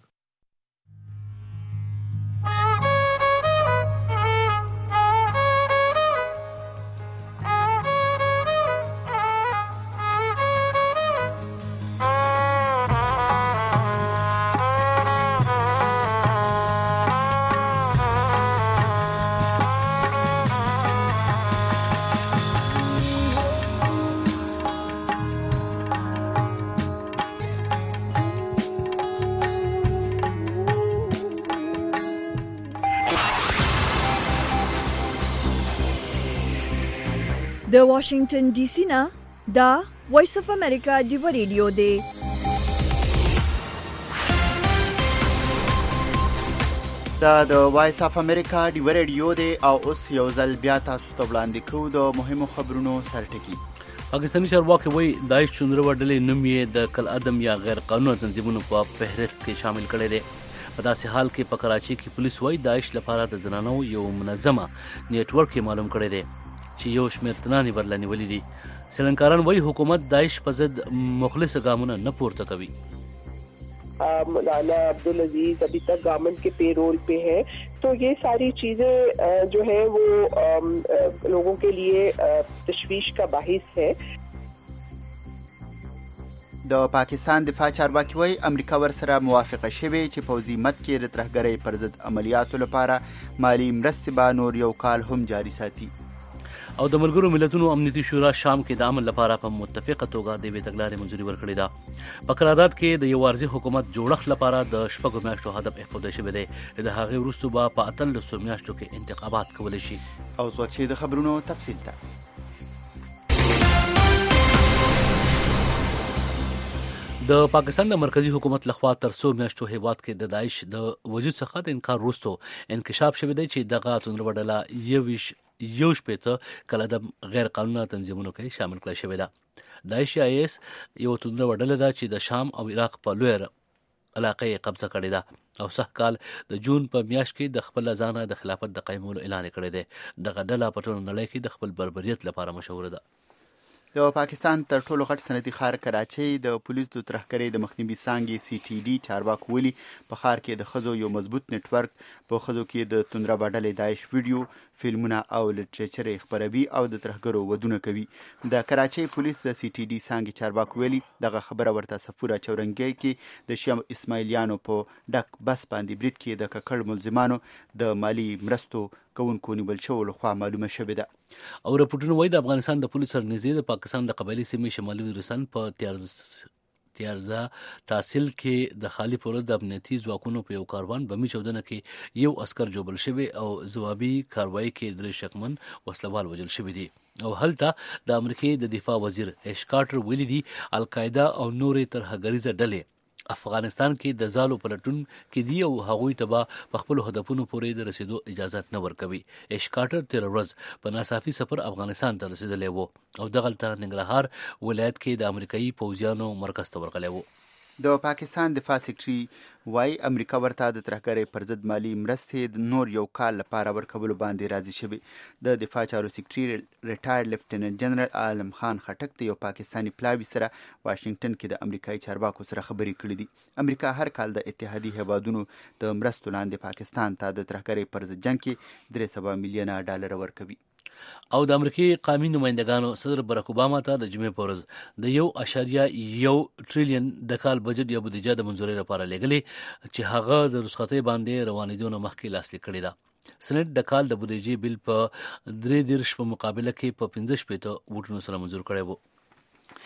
د واشنگټن ډي سي نه دا وایس اف امریکا ډیو ریډیو دی. دا د وایس اف امریکا ډیو ریډیو دی او اوس یو ځل بیا تاسو ته وړاندې کوو د مهمو خبرونو سرټکی. پاکستاني چارواکي وایي داعش چندرو ډلې نوم یې د کالعدم یا غیر قانوني تنظیمونو په فهرست کې شامل کړی دی. په داسې حال کې په کراچۍ کې پولیس وایي داعش لپاره د زنانو یو منظمه نیټورک یې معلوم کړی دی چې یو شمېر تنانې ورله نیولي دي. څېړنکاران وایي حکومت داعش په ضد مخلص ګامونه نه پورته کوي. مولانا عبدالعزیز ابھی تک گورنمنٹ کے پے رول پہ ہے تو یہ ساری چیزیں جو ہیں وہ لوگوں کے لیے تشویش کا باعث ہے. د پاکستان دفاع چارواکي وایي امریکا ورسره موافقه شوې چې پوځي مد کې د ترهګرۍ پر ضد عملیاتو لپاره مالي مرستې به نور یو کال هم جاري ساتي. او د ملګرو ملتونو امنیتي شورا شام کې د عمل لپاره په متفقه توګه د یوې تګلارې منظوري ورکړې ده. په قرارداد کې د یو عارضي حکومت جوړښت لپاره د 6 میاشتو هدف ایښودل شوی دی. د هغې وروسته به په 18 میاشتو کې انتخابات کولی شي. او څوک چې د خبرونو تفصیل ته د پاکستان د مرکزی حکومت لخوا تر 100 میاشتو هیواد کې د داعش د وجود څخه د انکار وروسته انکشاف شوی دی چې دغه توندرو ډله یو شپېته کالعدم غیر قانوني تنظیمونو کې شامل کړل شوی ده. داعش IS یو توندرو ډله ده چې د شام او عراق په لوی علاقې قبضه کړې ده او سه کال د جون په میاشت کې د خپل ځانه د خلافت د قیمولو اعلان کړی دی. دغه ډله په ټوله نړۍ کې د خپل بربریت لپاره مشهوره ده. د پاکستان تر ټولو غټ صنعتي ښار کراچۍ د پولیسو د ترهګرۍ د مخنیوي څانګې CTD چارواکو ویلي په ښار کې د ښځو یو مضبوط نیټورک په ښځو کې د توندربا ډلې داعش ویډیو فلمونه او لټریچر خپروي او د ترهګرو ودونه کوي. د کراچۍ پولیس د CTD څانګې چارواکو ویلي دغه خبره ورته صفوره چورنګي کې د شیام اسماعیلیانو په ډک بس باندې برید کې د ککړ ملزمانو د مالی مرستو کوونکو نیول شوو لخوا معلومه شوې ده. او رپورټونه وایي د افغانستان د پولیسو سره نږدې د پاکستان د قبایلي سیمې شمالي وزیرستان په تیارزه تحصیل کې د خالی پوره د امنیتي ځواکونو په یو کاروان بمي چودنه کې یو عسکر جوبل شوی او ځوابي کاروایی کې درې شکمن وسلوال وژل شوي دي. او هلته د امریکای د دفاع وزیر ایش کارټر ویلي دي القاعده او نورې ترهګریزه ډلې افغانستان کې د زالو پلټون کې دی او هغوی ته به په خپل هدفونو پورې د رسیدو اجازه نه ورکوي. ایش کارټر تیر ورځ په ناڅاپي سفر افغانستان ته رسیدلی وو او دغلته ننګرهار ولایت کې د امریکایي پوځیانو مرکز ته ورغلی وو. د پاکستان دفاع سیکرټري وای امریکا ورته د ترهګرۍ پر ضد مالی مرستې د نور یو کال لپاره ورکولو باندې راضي شوی. د دفاع چارو سیکرټري ریټایر لیفټیننټ جنرال عالم خان خټک د یو پاکستاني پلاوي سره واشنگټن کې د امریکایي چارواکو سره خبرې کړې دي. امریکا هر کال د اتحادیې هیوادونو د مرستو لاندې پاکستان ته د ترهګرۍ پر ضد جنګ کې $300 میلیونه ورکوي. او د امریکای قومي نمائندګانو صدر باراک اوباما ته د جمعې په ورځ د 1.1 ټریلیون د کال بجټ یا بودیجه د منځوري لپاره لګلې چې هغه د رخصتۍ باندې روانېدو نه مخکې لاسلیک کړې ده. سنټ د کال د بودیجې بل په 3 په مقابله کې په 15 ووټونو سره منظور کړی وو.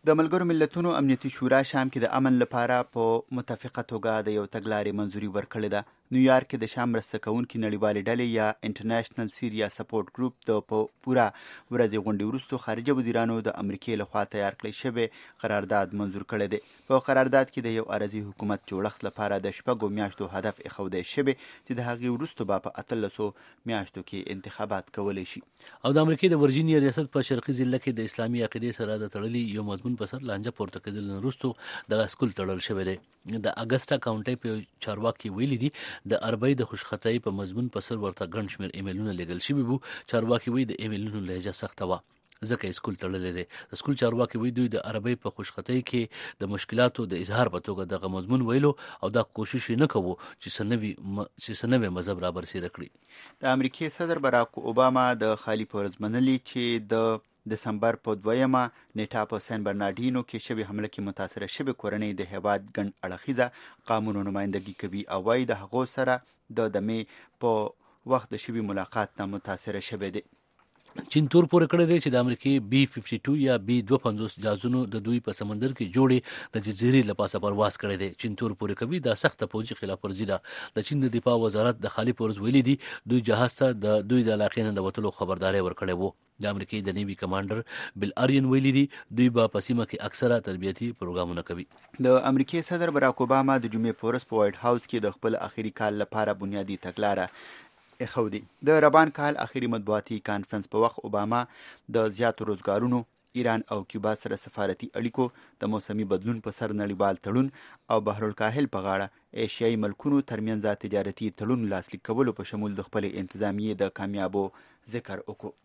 د ملګرو ملتونو امنیتي شورا شام کې د امن لپاره په متفقه توګه د یو تګلارې منځوري ورکړې ده. نیویارک کې د شام مرسته کوونکې نړیوالې ډلې یا انټرنیشنل سیریا سپورټ ګروپ د پوره ورځې غونډې وروسته خارجه وزیرانو د امریکې لخوا تیار کړی شوی قرارداد منظور کړی دی. په قرارداد کې د یو ارضي حکومت جوړښت لپاره د 6 میاشتو هدف ایښودی شوی چې د هغې وروسته به په 13 میاشتو کې انتخابات کولی شي. او د امریکې د ورجینیا ریاست په شرقي ضلع کې د اسلامي عقیدې سره د تړلي یو مضمون په سر لانجه پورته کېدل نه وروسته د سکول تړل شوی دی. د اګسټا کاونټي په چارواکي ویلي دي د اربعي د خوشخطۍ په مضمون په سر ورته ګڼ شمېر ایمیلونه لیږل شوي وو. چارواکي وایي د ایمیلونو لهجه سخته وه ځکه یې سکول تړلی دی. د سکول چارواکي وایي دوی د عربۍ په خوشخطۍ کې د مشکلاتو د اظهار په توګه دغه مضمون ویلو او دا کوشش یې نه کوو چې څه نوی مذهب را برسېره کړي. د امریکې صدر براک اوباما د خالي په ورځ منلي چې د دسمبر په 2 نیټه په سن برنارډینو کې شوې حمله کې متاثره شوې کورنۍ د هیواد ګڼ اړخیزه قانون نمایندګي کوي او وايي د هغو سره د دمې په وخت د شوي ملاقات نه متاثره شوې دي. چین تور پورې کړی دی چې د امریکې B-52 یا B-250 جهازونو د دوی په سمندر کې جوړې د جزیرې له پاسه پرواز کړی دی. چین تور پورې کوي دا سخته پوځي خلاف ورزي ده. د چین د دفاع وزارت د خالي پورز ویلي دي دوی جهاز ته د دوی د علاقې نه د وتلو خبرداری ورکړی وو. د امریکې د نیوي کمانډر بل آریان ویلي دي دوی به په سیمه کې اکثره تربیتي پروګرامونه کوي. د امریکې صدر براک اوباما د جمعې په ورځ په وایټ هاوس کې د خپل اخیری کال لپاره بنیادي تګلاره اخودي. د ربان کال اخیری مطبوعاتي کانفرنس په وخت اوباما د زیاتو روزګارونو، ایران او کیوبا سره سفارتي اړیکو، د موسمي بدلون په سر نړیوال تړون او بحر الکاهل په غاړه ایشیایي ملکونو ترمنځ تجارتي تړون لاسلیک کولو په شمول د خپل انتظامیې د کامیابو ذکر وکړو.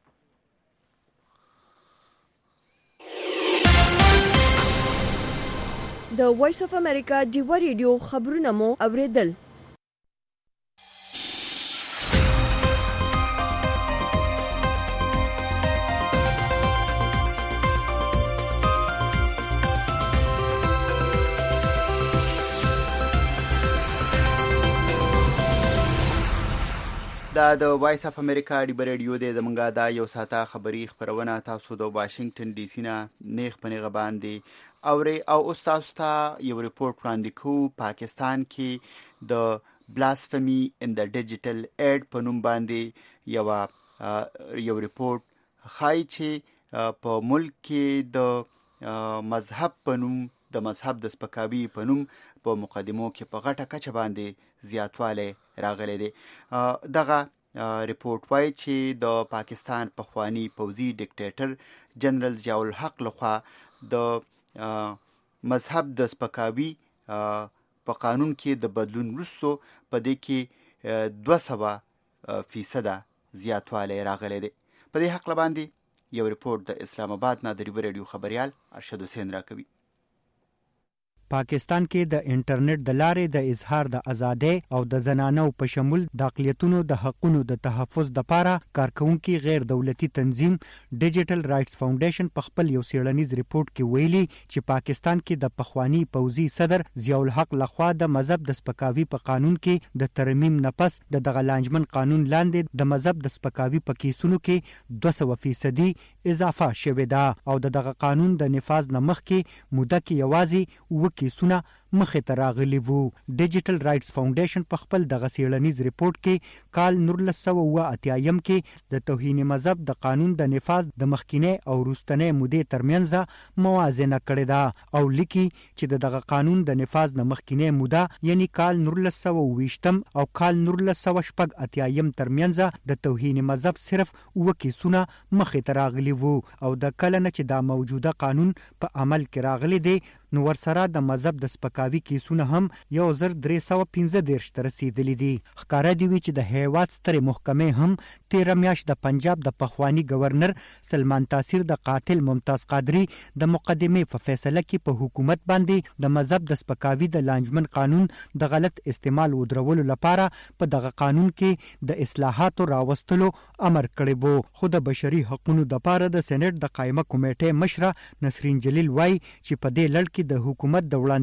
د وایس اف امریکا ډیوا ریډیو خبرونه مو اوریدل. دا د وایس اف امریکا ډیوا ریډیو دی. زمونږه دا یو ساعته خبري خبرونه تاسو د واشنگټن ډي سي نه نیغ په نیغه باندې اوري او اوس تاسو ته یو ریپورت وړاندې کوو. پاکستان کې د بلاسفمی ان د ډیجیټل ایډ په نوم باندې یو ریپورت ښایي چې په ملک کې د مذهب په نوم د مذهب د سپکاوي په نوم په مقدمو کې په غټه کچه باندې زیاتوالی راغلی دی. دغه ریپورت وایي چې د پاکستان پخوانی پوځي ډیکټیټر جنرال ضیاء الحق لخوا د مذهب د سپکاوي په قانون کې د بدلون وروسته په دې کې 200% زیاتوالی راغلی دی. په دې حق باندې یو ریپورت د اسلام آباد نه د ریډیو خبريال ارشد حسین راکوي. پاکستان کې د انټرنیټ د لارې د اظهار د ازادۍ او د زنانو په شمول د اقلیتونو د حقوقو د تحفظ لپاره کارکونکي غیر دولتي تنظیم ډیجیټل رائټس فاونډیشن په خپل یو څېړنیز ریپورت کې ویلي چې پاکستان کې د پخوانی پوځي صدر ضیاء الحق لخوا د مذهب د سپکاوي په قانون کې د ترمیم نه پس د دغه لانجمن قانون لاندې د مذهب د سپکاوي په کیسونو کې 200% اضافه شوې ده او دغه قانون د نفاذ نه مخکې موده کې یوازې کیسونه مخې ته راغلي وو. ډیجیټل رائټس فاونډیشن په خپل دغه څېړنیز ریپورت کې کال 1980 کې د توهین مذهب د قانون د نفاذ د مخکینی او وروستنۍ مودې ترمنځ موازنه کړې ده او لیکي چې دغه قانون د نفاذ د مخکینی موده یعنی کال 1920 او کال 1980 ترمنځ د توهین مذهب صرف 2 کیسونه مخې ته راغلي وو او د کله نه چې دا موجوده قانون په عمل کې راغلی دی نو ورسره د مذهب د سپکاوي کیسونه هم 1315 ته رسیدلي دي. ښکاره دی چې د هیواد سترې محکمې هم 13 میاشت د پنجاب د پخوانی گورنر سلمان تاثیر د قاتل ممتاز قادری د مقدمې په فیصله کې په حکومت باندې د مذهب د سپکاوي د لانجمن قانون د غلط استعمال ودرولو لپاره په دغه قانون کې د اصلاحاتو راوستلو امر کړی وو. خو د بشري حقوقو لپاره د سېنات د قائمه کمیټې مشره نسرین جلیل وایي چې په دې لړ کې د حکومت د وړاندیزونو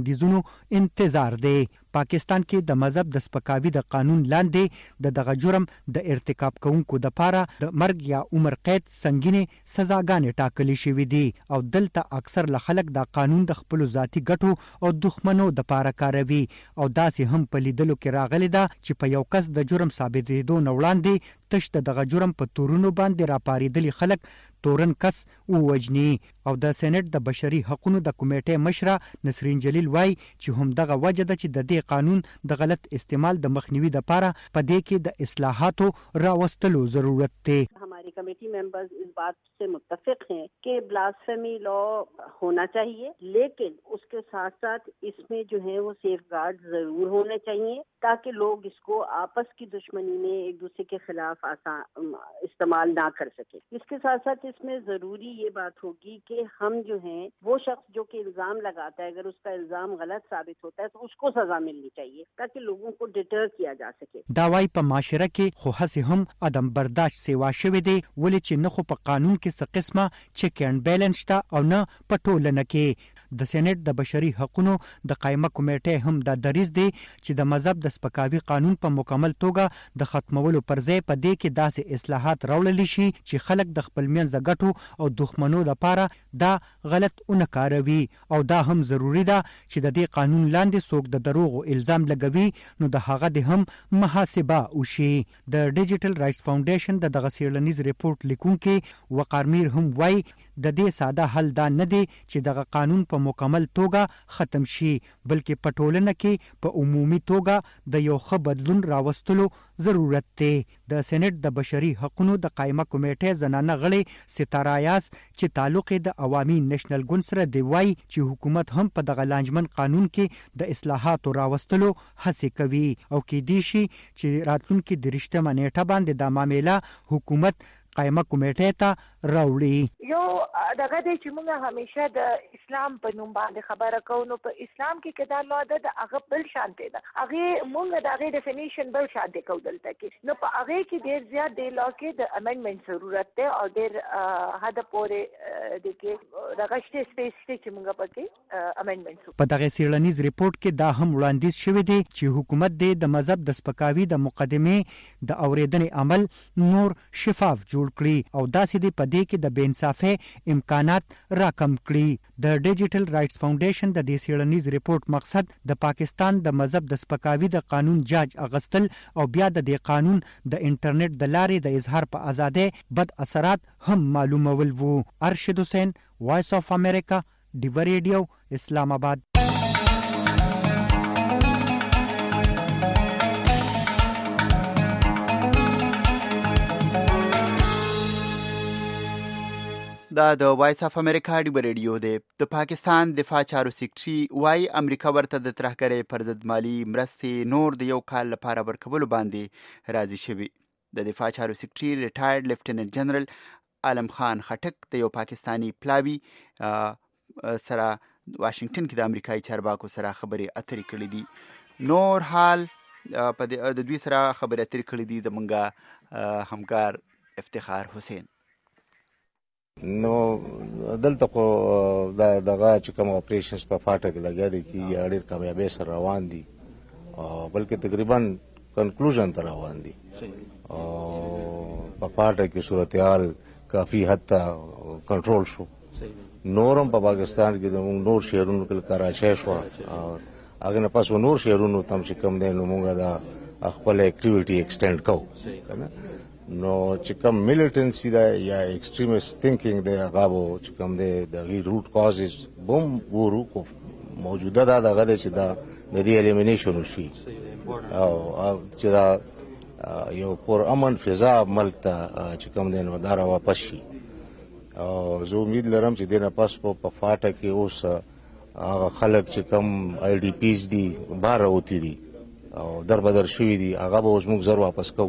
انتظار دی. پاکستان کې د مذهب د سپکاوي د قانون لاندې دغه جرم د ارتکاب کوونکو د پاره د مرګ یا عمر قید سنگینې سزاګانې ټاکلې شوې دي او دلته اکثر له خلک دا قانون د خپل ذاتی ګټو او دښمنو د پاره کاروي او داسې هم په لیدلو کې راغلی ده چې په یو کس د جرم ثابتېدو نه وړاندې تش دغه جرم په تورونو باندې راپارېدلي خلک تورن کس ووجني. او د سېنات د بشري حقوقو د کمیټې مشره نسرین جلیل وای چې هم دغه وجه ده چې د دې قانون د غلط استعمال د مخنیوي لپاره په دې کې د اصلاحاتو راوستلو ضرورت دی. हमारी कमेटी मेंबर्स इस बात से मुत्तफिक हैं कि ब्लास्फेमी लॉ होना चाहिए, लेकिन उसके साथ साथ इसमें जो है वो सेफगार्ड जरूर होने चाहिए ताकि लोग इसको आपस की दुश्मनी में एक दूसरे के खिलाफ इस्तेमाल ना कर सके. इसके साथ साथ इसमें जरूरी ये बात होगी कि हम जो है वो शख्स जो कि इल्जाम लगाता है, अगर उसका इल्जाम गलत साबित होता है तो उसको सजा मिलनी चाहिए ताकि लोगों को डिटर किया जा सके. दावाई په معاشره کې خو هسې هم عدم برداشت سیوا شوی دی ولې چې نه خو په قانون کې څه قسمه چیک اینډ بیلنس شته او نه په ټولنه کې. د سېنات د بشري حقوقو د قائمه کمیټې هم دا دریځ دی چې د مذهب د سپکاوي قانون په مکمل توګه د ختمولو پر ځای په دې کې داسې اصلاحات راوړل شي چې خلک د خپل منځ ګټو او دښمنو لپاره دا غلط اون کاروي او دا هم ضروری ده چې د دې قانون لاندې څوک د دروغ الزام لګوي نو د هغه د هم محاسبه وشي. د ډیجیټل رائټس فاونډیشن دغه سیړنیز ریپورت لیکونکي وقار میر هم وای د دې ساده حل دا نه دی چې دغه قانون په مکمل توګه ختم شي بلکې په ټولنه کې په عمومي توګه د یو ښه بدلون راوستلو ضرورت دی. د سېنات د بشري حقوقو د قائمه کمیټې زنانه غړي ستاره یاس چې تعلق د عوامي نېشنل ګوند سره دی وای چې حکومت هم په دغه لانجمن قانون کې د اصلاحاتو راوستلو هڅه کوي او کې دی شي چې راتلونکي د رښتما نیټه باندې د معاملې حکومت قائمه کمیټې ته راوړي. یو دغه د چې موږ همیشه د اسلام په نوم باندې خبره کوو نو په اسلام کې کدا لو د هغه بل شانته ده هغه موږ د هغه ډیفینیشن بل شانته کو دلته کې نو په هغه کې ډیر زیات د لو کې د امندمنت ضرورت ده او ډیر هدا پورې د کې دغه شته سپیس چې موږ پکې امندمنت په دغه سیړنیز ریپورت کې دا هم وړاندیز شوی دی چې حکومت د مذهب د سپکاوي د مقدمه د اوریدنې عمل نور شفاف جوړ کړي او داسې دی په دې کې د بے انصافۍ امکانات راکم کړي. د ډیجیټل رائټس فاونډیشن د دې سیړنیز ریپورت مقصد د پاکستان د مذهب د سپکاوي د قانون جاج اغستل او بیا د دې قانون د انټرنیټ د لارې د اظهار په ازادۍ بد اثرات هم معلومول وو. ارشد حسین، وایس اف امریکا، ډیو ریډیو، اسلام آباد. دا د وایس اف امریکا ډیو ریډیو دی. د پاکستان دفاع چارو سیکرټري وای امریکا ورته د ترهګرۍ پر ضد مالی مرستې نور د یو کال لپاره ورکولو باندې راضي شوي. د دفاع چارو سیکرټري ریټایرډ لیفټیننټ جنرال عالم خان خټک د یو پاکستانی پلاوي سره واشنگټن کې د امریکایي چارواکو سره خبرې اترې کړې دي. نور حال په د دوی سره خبرې اترې کړې دي زمونږ همکار افتخار حسین. نو دلته خو دغه چې کوم اپریشنز په فاټه کې لګیا دي چې ډېر کامیابۍ سره روان دي بلکې تقریبا کنکلوژن ته روان دي په فاټه کې صورتحال کافي حد ته کنټرول شو. نورم په پاکستان کې د نور شهرونو کې کراچۍ شو هغه نه پس نور شهرونو تم چې کوم دی نو موږ دا خپل اکټیویټي ایکسټینډ کوو. نو چې کوم میلیټنسي ده یا ایکسټریمست تھینکینګ ده هغه به چې کوم دی د غي روټ کازز بم ورو کو موجوده ده دغه چې دا د دې الیمینیشن وشي او چې دا یو پر امن فضا ملک ته چې کوم دی نو دا را واپس شي. او زه امید لرم چې دینه پاس په فاټه کې اوس هغه خلک چې کوم آی ډی پیز دي بهر راوتي دي او در بدر شوي دي هغه به اوس موږ زر واپس کوو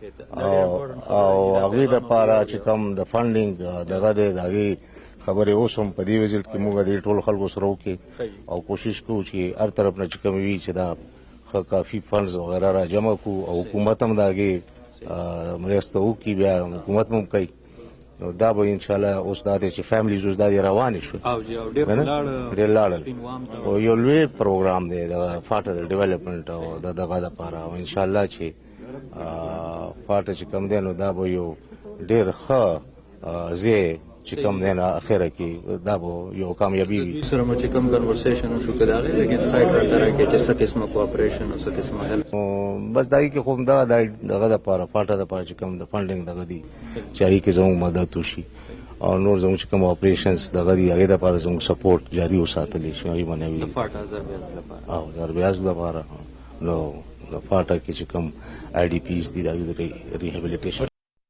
او هغوی د پاره چې کوم د فنډینګ دغه دی د هغې خبرې اوس هم په دې وزیټ کې موږ د ټولو خلکو سره وکړو او کوشش کوو چې هر طرف نه چې کوم وي چې دا ښه کافي فنډز وغیره را جمع کړو او حکومت هم د هغې مرسته وکړي. بیا حکومت هم کوي نو دا به ان شاء الله اوس دا چې فیملیز اوس دا روان شو او ډېر لاړ او یو لوی پروګرام دی د فاټر ډیولپمنٹ او دغه لپاره او ان شاء الله چې فاټر چې کم دی نو دا به یو ډېر ښه زی چې کم دی نه اخره کې دا به یو کامیابي وي. سره مو چې کم کنورسیشن شو کړی هغه لګین سایت راته کې چې څه قسمه کوآپریشن او څه قسمه هیلپ بس دای کې کوم دغه لپاره فاټر لپاره چې کم د فندینګ دغه دی چې هغه کې زموږ مدد وشي او نور زموږ کوم اپریشنز دغه دی هغه لپاره زموږ سپورټ جاری وساتلی شي هغه باندې د فاټر لپاره او دربیاز لپاره نو د فاټر کې چې کوم آی ډی پیز دي د ریهابیلیټیشن.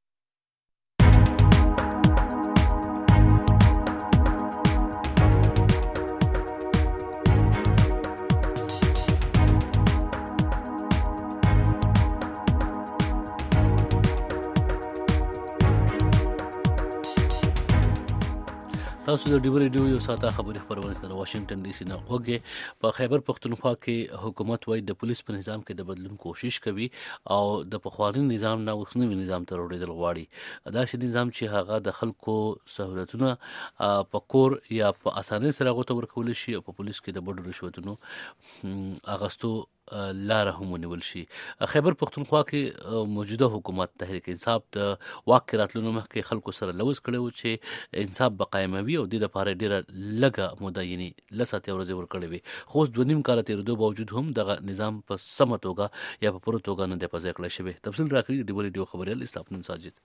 تاسو د ډیو ریډیو یو ساته خبري خبرونه د واشنگټن ډي سي نه اوګه په خیبر پختونخوا کې حکومت وايي د پولیس په نظام کې د بدلون کوشش کوي او د پخوانی نظام نه اوسنوي نظام ته وړاندې غواړي. دا شي نظام چې هغه د خلکو سہولتونه په کور یا په اسانۍ سره غوته ورکول شي او په پولیس کې د بډو رشوتونو اغستو لاره هم ونیول شي. خیبر پختونخوا کې موجوده حکومت تحریک انصاف د واک راتلونو مخکې خلکو سره لوز کړو چې انصاف بقایموي او د لپاره ډیره لږه موده یعنی لسات ورځې ورکړې وي خو 2.5 کال تیرېدو باوجود هم دغه نظام په سمه توګه یا په پوره توګه نه دی په ځای کړی شوی. تفصیل راکړي د ډیو خبريال استاپنن ساجد.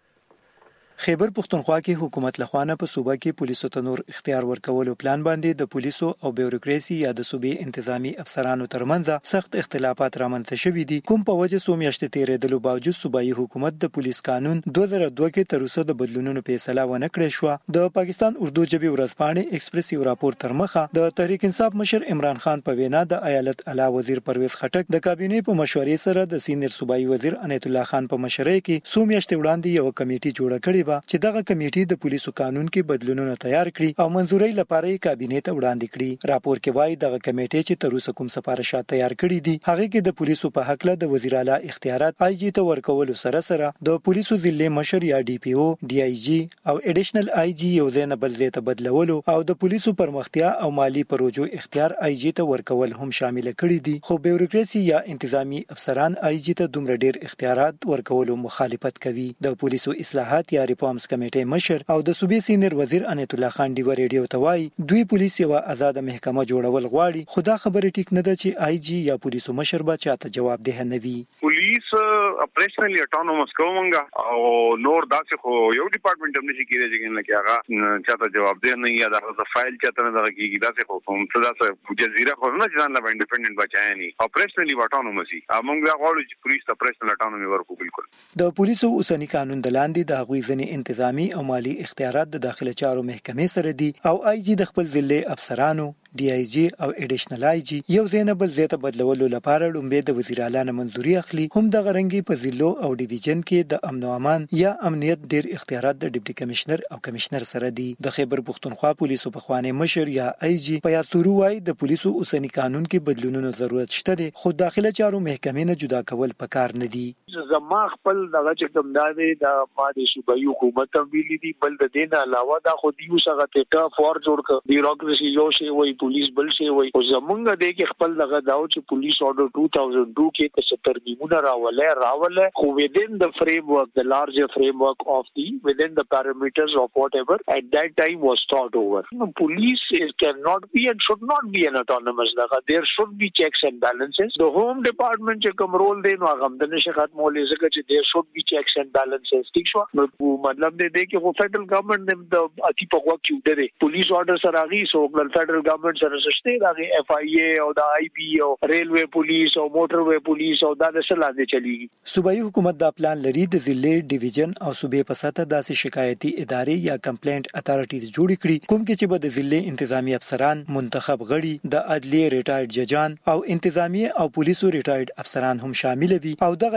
خیبر پختونخوا کې حکومت لخوانه په صوبه کې پولیسو ته نور اختیار ورکولو پلان باندې د پولیسو او بیوروکراسي یا د صوبې انتظامی افسرانو ترمنځ سخت اختلافات رامنځته شوي دي کوم په وجه سو میاشتې تیرېدلو باوجود صوبایي حکومت د پولیس قانون 2002 کې تر اوسه د بدلونونو فیصله ونه کړې شو. د پاکستان اردو ژبې ورځپاڼې ایکسپریس یو راپور تر مخه د تحریک انصاف مشر عمران خان په وینا د ایالت اعلی وزیر پرویز خټک د کابینې په مشورې سره د سینیئر صوبایي وزیر انیت الله خان په مشرۍ کې سو میاشتې وړاندې یو کمیټه جوړه کړې و چې دغه کمیټه د پولیسو قانون کې بدلونونه تیار کړي او منځوري لپاره یې کابینې ته وړاندې کړي. راپور کې وایي دغه کمیټه چې تر اوسه کوم سفارشات تیار کړي دي هغه کې د پولیسو په حق له د وزیر اعلی اختیارات آی جی ته ورکول سره سره د پولیسو ضلع مشر یا ډي پی او ډي آی جی او اډیشنل آی جی یو ځای نه بل ځای ته بدلولو او د پولیسو پرمختیا او مالی پروژو اختیار آی جی ته ورکول هم شامل کړي دي. خو بیوروکراسي یا انتظامی افسران آی جی ته دومره ډیر اختیارات ورکولو مخالفت کوي. د پولیسو اصلاحات یا ریفارمز کمیټې مشر او د صوبې سینیئر وزیر انیت الله خان ډیو ریډیو ته وایي دوی پولیس یو آزاد محکمه جوړول غواړي خو دا خبره ټیک نه ده چې آی جی یا پولیسو مشر به چاته جواب ده نه وي. پولیس اپریشنلی اټونومس کومنګا او نور داسې خو یو ډپارټمنټ هم نشي کېدای چې نه کې هغه چاته جواب ده نه یا دا فایل چاته نه دغه کیږي داسې خو هم څه داسې جزیره خو نه ځان لا انډیپندنت بچای نه اپریشنلی اټونومسي موږ غواړو چې پولیس اپریشنل اټونومي ورکو. بالکل د پولیسو اوسنی قانون د لاندې د غوي ځنی انتظامی او مالی اختیارات د داخله چارو محکمې سره دي او آی جی د خپل ضلع افسرانو ډي آی جی او اډیشنل آی جی یو زینبل زیته بدلولو لپاره لومبه د وزیر اعلی نه منځوري اخلي. هم د غرنګي په ضلعو او ډیویژن کې د امن او امان یا امنیت ډیر اختیارات د ډیپټي کمشنر او کمشنر سره دي. د خیبر پختونخوا پولیسو په خوانې مشر یا آی جی په یاتورو وای د پولیسو اوسنی قانون کې بدلونونو ضرورت شته دي خو داخله چارو محکمې نه جدا کول پکار نه دي. زما خپل دغه چې کوم دادې د ماده صوبایي حکومت هم ویلي دي بل د دین علاوه دا خو دیو څنګه ټیکا فور جوړ ک بیوروکراسي یو شی وای پولیس بل شی وای او زمونږ د کې خپل دغه داو چې پولیس اورډر 2002 کې څه ترمیمونه راوله خو within the framework the larger framework of the within the parameters of whatever at that time was thought over. Police cannot be and should not be an autonomous daga. There should be checks and balances. The home department چې کوم رول دی نو هغه د نشه مولې زکه چې there should be checks and balances. ٹھیک شو نو مطلب دې کې خو فیډرل ګورنمنت د اتی په وخت کې ودره پولیس اورډر سره راغی سو فیډرل ګورنمنت سره سشته راغی اف آی ای او د آی بی او ریلوے پولیس او موټر وے پولیس او دا سره لاندې چلیږي. صوبایي حکومت دا پلان لري د ضلع ډیویژن او صوبې په سطح داسې شکایتي ادارې یا کمپلینټ اتارټیز جوړ کړي کوم کې چې به د ضلع انتظامی افسران منتخب غړي د عدلیه ریټایرډ ججان او انتظامی او پولیسو ریټایرډ افسران هم شامل وي او دغه ادارې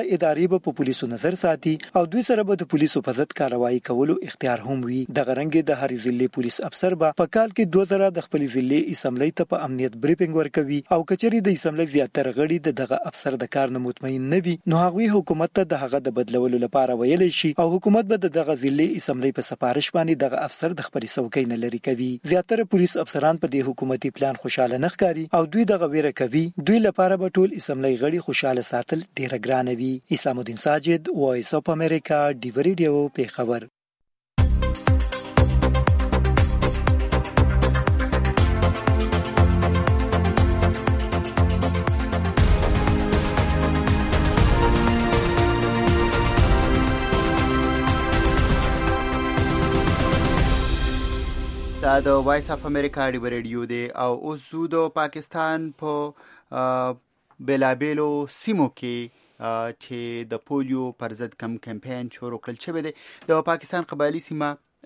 هغه په پولیسو نظر ساتي او دوی سره به د پولیسو په ضد کاروایی کولو اختیار هم وي. د غرنګ د هر ضلع پولیس افسر به په کال کې 2000 د خپل ضلع اسمبلی ته په امنیت بریفینګ ورکوي او کچري د اسمبلی زیاتره غړي دغه افسر د کار نه مطمئن نه وي نو هغوی حکومت ته د هغه د بدلولو لپاره ویلی شي او حکومت به دغه ضلع اسمبلی په سفارش باندې دغه افسر د خپل څوکۍ نه لري کوي. زیاتره پولیس افسران په دې حکومتي پلان خوشاله نه ښکاري او دوی دغه ویره کوي دوی لپاره به ټول اسمبلی غړي خوشاله ساتل ډیر ګران وي. اسلام الدین ساجد، وایس اف امریکا، ډیو ریډیو، پیښور. دا د وایس اف امریکا ډیو ریډیو دی او اوس زو د پاکستان په بلابلو سیمو کې چې د پولیو پر ضد کم کمپاین شروع کړل شوی دی. د پاکستان قبایلی سیمه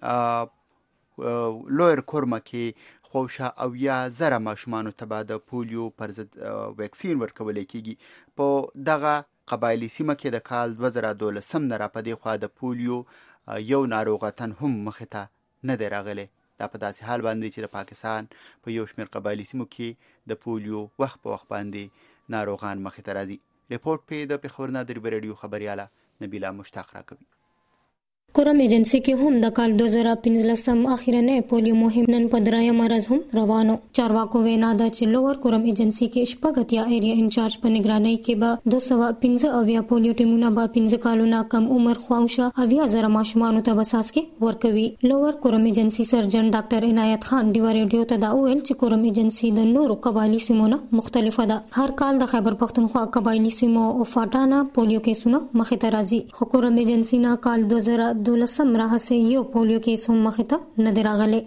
لویر کورما کې خوشا او یا زره ماشومان ته به د پولیو پر ضد ویکسین ورکول کېږي. په دغه قبایلی سیمه کې د کال 2012 نه را پدې خوا د پولیو یو ناروغتن هم مخې ته نه دی راغلی. دا په داسې حال باندې چې د پاکستان په یو شمېر قبایلی سیمو کې د پولیو وخت په وخت باندې ناروغان مخې ته راځي. ریپورټ په د پیښور نه د ریډیو خبرياله نبیلا مشتاق راکوي. کورم ایجنسی کې هم د کال 2015 اخیرنه پولیو مهم نن په درای مرز هم روانو. چارواکو وینا ده چې لوور کورم ایجنسی کې شپږتیا ایریا انچارج په نگرانی کې به 215 اویا پولیو ټیمونه به 15 کالونه کم عمر خواوشه اویا زره ماشومان ته وساس کې ورکوي. لوور کورم ایجنسی سرجن ډاکټر عنایت خان ډیو ریډیو ته دا ویل چې کورم ایجنسی د نورو قبایلی سیمونو مختلفه ده. هر کال د خیبر پختونخوا قبایلی سیمو او فاټانا پولیو کیسونه مخې ته راځي. خو کورم ایجنسی نه کال 2012 راهسه یو پولیو کیس هم مخې ته نه دی راغلی.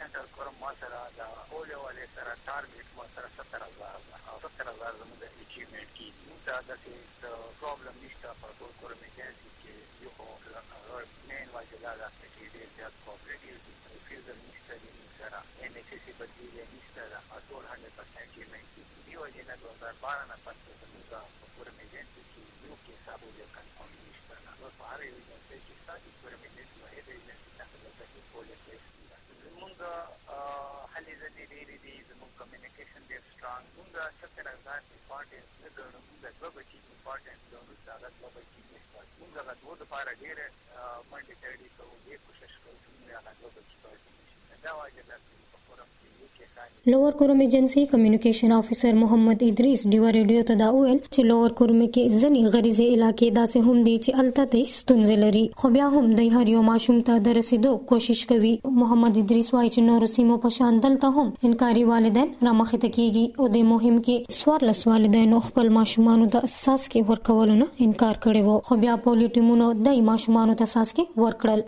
لوور کورم ایجنسی کمیونیکیشن افیسر محمد ادریس ډیو ریډیو ته دا ویل چې لوور کورم کې ځنی غریزه علاقې داسې هم دي چې الته ستونزې لري خو بیا هم د هر یو ماشوم ته د رسیدو کوشش کوي. محمد ادریس وايي چې نور سیمو په شان دلته هم انکاري والدین را مخې ته کیږي او د مهم کې سوارلس والدین خپل ماشومانو د اساس کې ورکولو نه انکار کړي وو خو بیا پولیو ټیمونو د ماشومانو ته اساس کې ورکړل.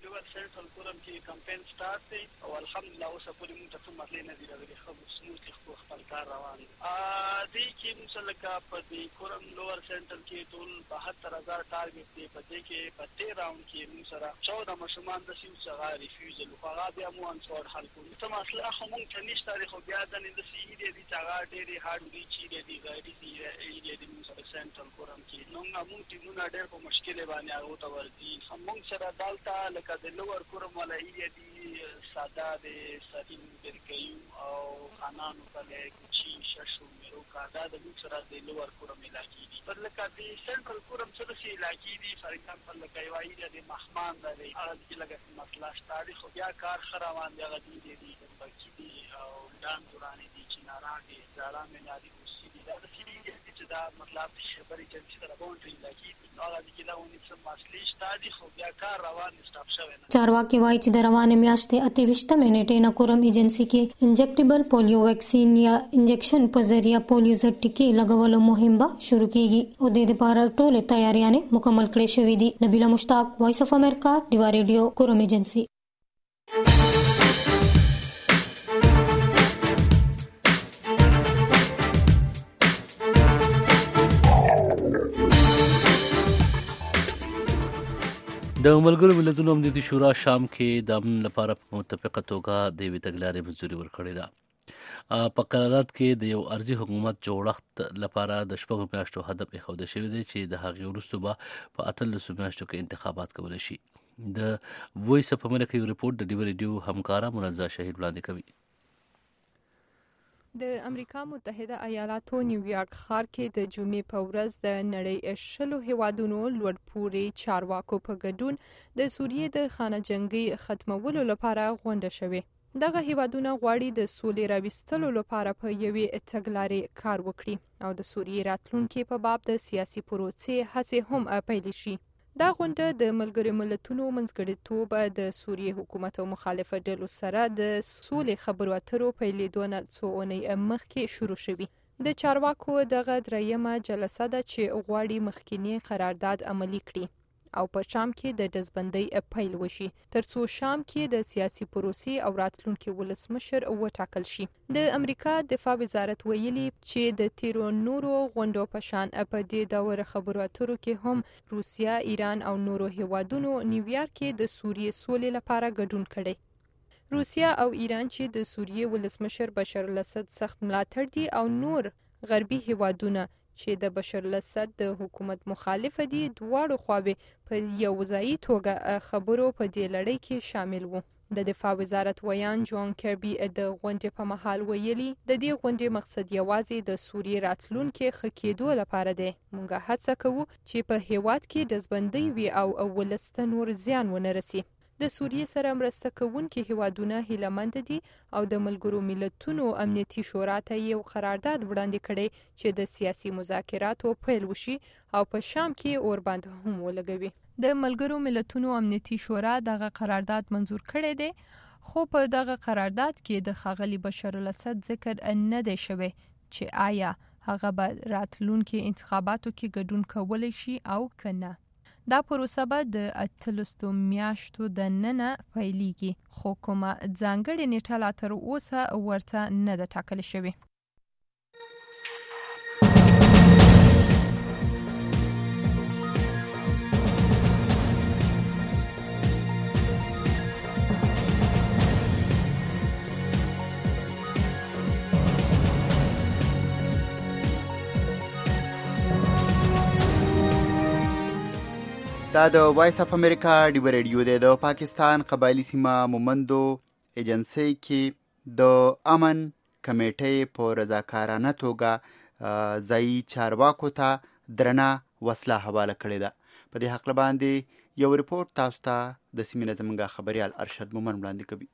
لکه په دې کورم لوور سنټر کې ټول 72000 ټارګټ دی په دې کې په 13 راوند کې موږ سره 14 ماشومان د سیمه څخه ریفیوزل هغه بیا مو انسور حل کړو. ته مسله خو موږ ته نشته لري خو بیا د دې سی دی چې هغه ډېری هارد دی چې دی غاډي دی موږ سره سنټر کورم کې نو موږ ټیمونه ډېر په مشکل باندې هغه ته ورتي موږ سره دالتا لکه د لوور کورم ولا دی ساده د ساتین درکې او خانانو په کوچي ششو میرو کا دا د موږ سره د لوور کورم علاقې دي پر لکه د سنټرل کورم سره شي علاقې دي فار ایگزامپل لکه یوایي د مخمان د هغه چې لکه مسله ستاري خو بیا کار خروان دی هغه دي بلکې دي او ډان دورانه دي چې ناراضي ځاله مې دي کوشي دي دا چې دا مطلب خبرې چې سره باندې علاقې دي هغه چې دا ونی څه مسلې ستاري خو بیا کار روان سټاپ شوی. چارواکي وايي چې د روانه میاشتې 28 منټې نه کورم ایجنسی کې انجیکټیبل پولیو ویکسین یا انجیکشن په ذریعہ پولیو ضد ټیکې لګولو مهم به شروع کیږي او د دې لپاره ټول تیاریاں مکمل کړې شوې دي. نبیلا مشتاق، وایس اف امریکا، ډیوا ریډیو، کورم ایجنسی. د ملګرو ملتونو امنیتي شورا شام کې د امن لپاره په متفقه توګه د یوې تګلارې منځوري ورکړې ده په قرارداد کې د یو ارضي حکومت جوړښت لپاره د 6 میاشتو هدف ایښودل شوی دی چې د هغې وروسته به په 18 میاشتو کې انتخابات کولی شي. د وایس اف امریکا یو ریپورټ د ډیو ریډیو همکاره منزه شهید وړاندې کوي. د امریکا متحده ایالاتو نیویارک ښار کې د جمعې په ورځ د نړۍ 10 هیوادونو لوړپوړي چارواکو په ګډون د سوریې د خانه جنګي ختمولو لپاره غونډه شوې. دغه هیوادونه غواړي د سولې راوستلو لپاره په یوې تګلارې کار وکړي او د سوریې راتلونکي په باب د سیاسي پروسې هڅې هم پیل شي. دا غونډه د ملګرو ملتونو منځګړیتوب د سوریې حکومت او مخالفه ډلو سره د سولې خبرو اترو په لیدو نه څو اونۍ مخکې شروع شوې. د چارواکو دغه دریمه جلسه ده چې غواړي مخکینی قرارداد عملي کړي او په شام کې د دزبندۍ پیل وشي ترڅو شام کې د سیاسي پروسې او راتلونکي ولسمشر وټاکل شي. د امریکا دفاع وزارت ویلي چې د تیرو نورو غونډو په شان په دې دور خبرو اترو کې هم روسیا، ایران او نورو هیوادونو نیویارک کې د سوریې سولې لپاره ګډون کړی. روسیا او ایران چې د سوریې ولسمشر بشار الاسد سخت ملاتړ دي او نور غربي هیوادونه چې د بشار الاسد د حکومت مخالف دي دواړو خواوې په یو ځایي توګه خبرو په دې لړۍ کې شامل وو. د دفاع وزارت ویان جون کربي د غونډې په مهال ویلي د دې غونډې مقصد یوازې د سوریې راتلونکي ښه کېدو لپاره دی. موږ هڅه کوو چې په هیواد کې دزبندۍ وي او ولس ته نور زیان ونه رسي. د سوریې سره مرسته کوونکي هیوادونه هیلهمند دي او د ملګرو ملتونو امنیتي شورا ته یو قرارداد وړاندې کړی چې د سیاسي مذاکراتو پیل وشي او په شام کې اوربند هم ولګوي. د ملګرو ملتونو امنیتي شورا دغه قرارداد منظور کړی دی خو په دغه قرارداد کې د ښاغلي بشار الاسد ذکر نه دی شوی چې آیا هغه به راتلونکي انتخاباتو کې ګډون کولی شي او که نه. دا پروسه به د 18 میاشتو د ننه پیلیږي خو کومه ځانګړې نیټه لا تر اوسه ورته نه ده ټاکل شوې. دا د وایس اف امریکا ډیو ریډیو دی. د پاکستان قبایلی سیمه مومندو ایجنسی کې د امن کمیټې په رضاکارانه توګه ځایي چارواکو ته درنه وسله حواله کړې ده. په دې حق باندې یو ریپورت تاسو ته د سیمې نه زموږ خبریال ارشد مومن وړاندې کوي.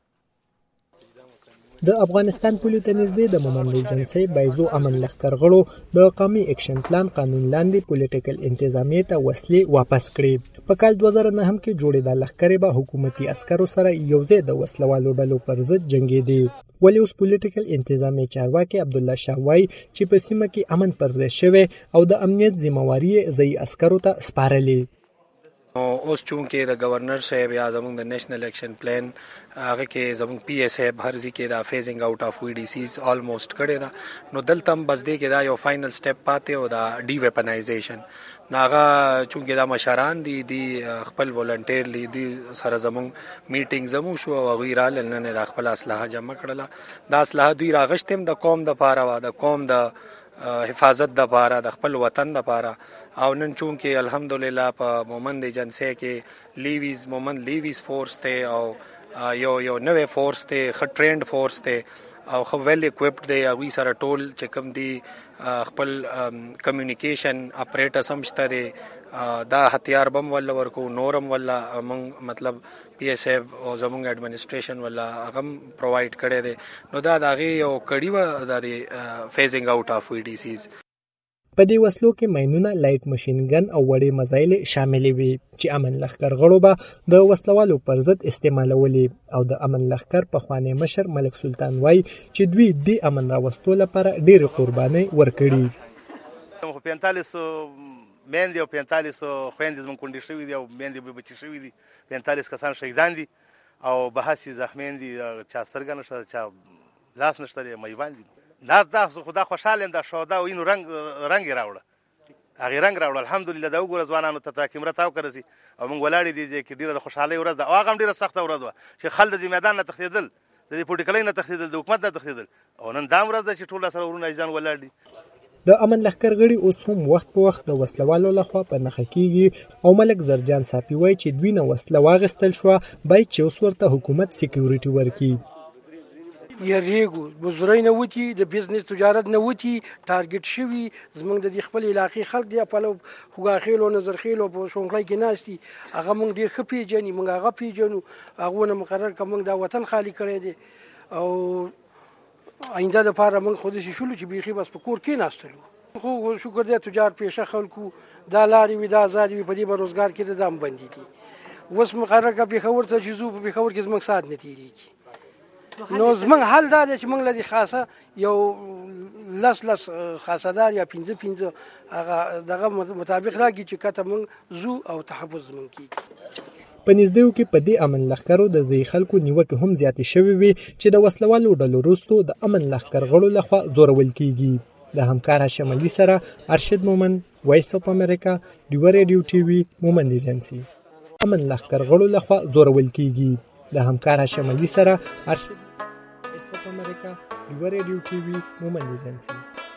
د افغانستان پولو ته نږدې د مومند ایجنسی بایزو امن لښکر غړو د قومي اکشن پلان قانون لاندې پولیټیکل انتظامیې ته وسلې واپس کړې. په کال 2009 کې جوړېدا لښکرې به حکومتي عسکرو سره یوځای د وسلوالو ډلو پر ضد جنګېدې. ولې اوس پولیټیکل انتظامیې چارواکي عبدالله شاه وایي چې په سیمه کې امن پر ځای شوی او د امنیت ذمہواري ځایي عسکرو ته سپارلې. اوس چونکې د گورنر صاحب یا زموږ د نېشنل ایکشن پلان هغه کې زموږ پی ایس صاحب هر ځای کې دا فیزینګ آؤٹ اف وی ډی سیز آلموست کړی دا نو دلته هم بس دی کې دا یو فائنل سټیپ پاتې او دا ډی ویپنایزیشن ناغه چونکې دا مشران دي خپل ولنټیرلی دي سره زموږ میټینګ زمو شو او غیر لنن د خپل اسلحه جمع کړله. دا اسلحه دوی راغشتم د قوم د پاره وا د قوم د حفاظت د پاره د خپل وطن د پاره او نن چونکې الحمدلله په مومند ایجنسی کې مومند لیویز فورس ته او یو نوې فورس ته خ ټرینډ فورس ته او خو ویل اکوپډ دی هغوی سره ټول چې کوم دی خپل کمیونیکیشن اپریټس هم شته دی دا هتیار بم ولا ورکو نورم ولا موږ مطلب پی ایس ایف او زموږ ایڈمنسټریشن ولا هغه پرووایډ کړی دی نو دا د هغې یو کړي وه دا د فیزینګ آؤٹ اف وی ډي سیز. په دې وسلو کې ماینونه، لایټ ماشین ګن او وړې مزایل شاملې وي چې امن لښکر غړو به د وسلوالو پر ضد استعمالولې او د امن لښکر پخوانی مشر ملک سلطان وایي چې دوی د امن راوستو لپاره ډېرې قربانۍ ورکړي. 45 میندې او 45 خویندې زموږ کونډې شوي دي او میندې به بچي شوي دي. 45 کسان شهیدان دي او بهسې زخمیان دي، چا سترګه نشته، چا لاس نشته، میوان دي. دا خدا خوشحال یم دا شهدا او اینو رنګ یې راوړه، هغې رنګ راوړه. الحمدلله دا وګوره ځوانانو ته کیمره تاو کړه سي او موږ ولاړې دي چې ډېره د خوشحالۍ ورځ ده او هغه هم ډېره سخته ورځ وه چې خلک د میدان نه تښتېدل د دې پولیټیکل نه تخدیدل د حکومت نه تخدیدل او نن دا ورځ ده چې ټول سره ورونه ځان ولاړ دي. د امن لښکر غړي اوس هم وخت په وخت د وسلوالو لخوا په نښه کیږي او ملک زرجان صافي وایي چې دوی نه وسله واغستل شوه باید چې اوس ورته حکومت سکیورټي ورکړي. یریګو مزدوري نه وتی د بزنس تجارت نه وتی ټارګټ شوی زمونږ د خپل علاقې خلک دی په خوګاخیل او نظرخیل او شونګلای کې ناشتي هغه مونږ ډیر خپې جنې مونږ هغه پیجنو هغه نه مقرر کوم د وطن خالی کړی دی او آینده لپاره موږ خو دې شولو چې بیخي بس په کور کې ناستلو خو شکر دې تجار پیشه خلکو دا لاري وي دا آزادي وي په دې روزګار کې د دام بندي دي اوس مقرره کا پیښور ته چې زو په پیښور کې زموږ سات نه تیریږي نو زموږ حل دا دی چې موږ لدی خاصه یو لس خاصدار یا 15 هغه دغه مطابق راګي چې کته موږ زو او تحفظ موږ کیږي. په نږدېو کې په دې امن لښکرو د ځایي خلکو نیوکې هم زیاتې شوې وي چې د وسلوالو ډلو وروستو د امن لښکر غړو لخوا زورول کیږي. د همکار هاشم علي سره ارشد مومن، وایس اف امریکا، ډیوه ریډیو ټي وي، مومند ایجنسي. امن لښکر غړو لخوا زورول کیږي. د همکار هاشم علي سره ارشد، وایس اف امریکا، ډیوه ریډیو ټي وي، مومند ایجنسي.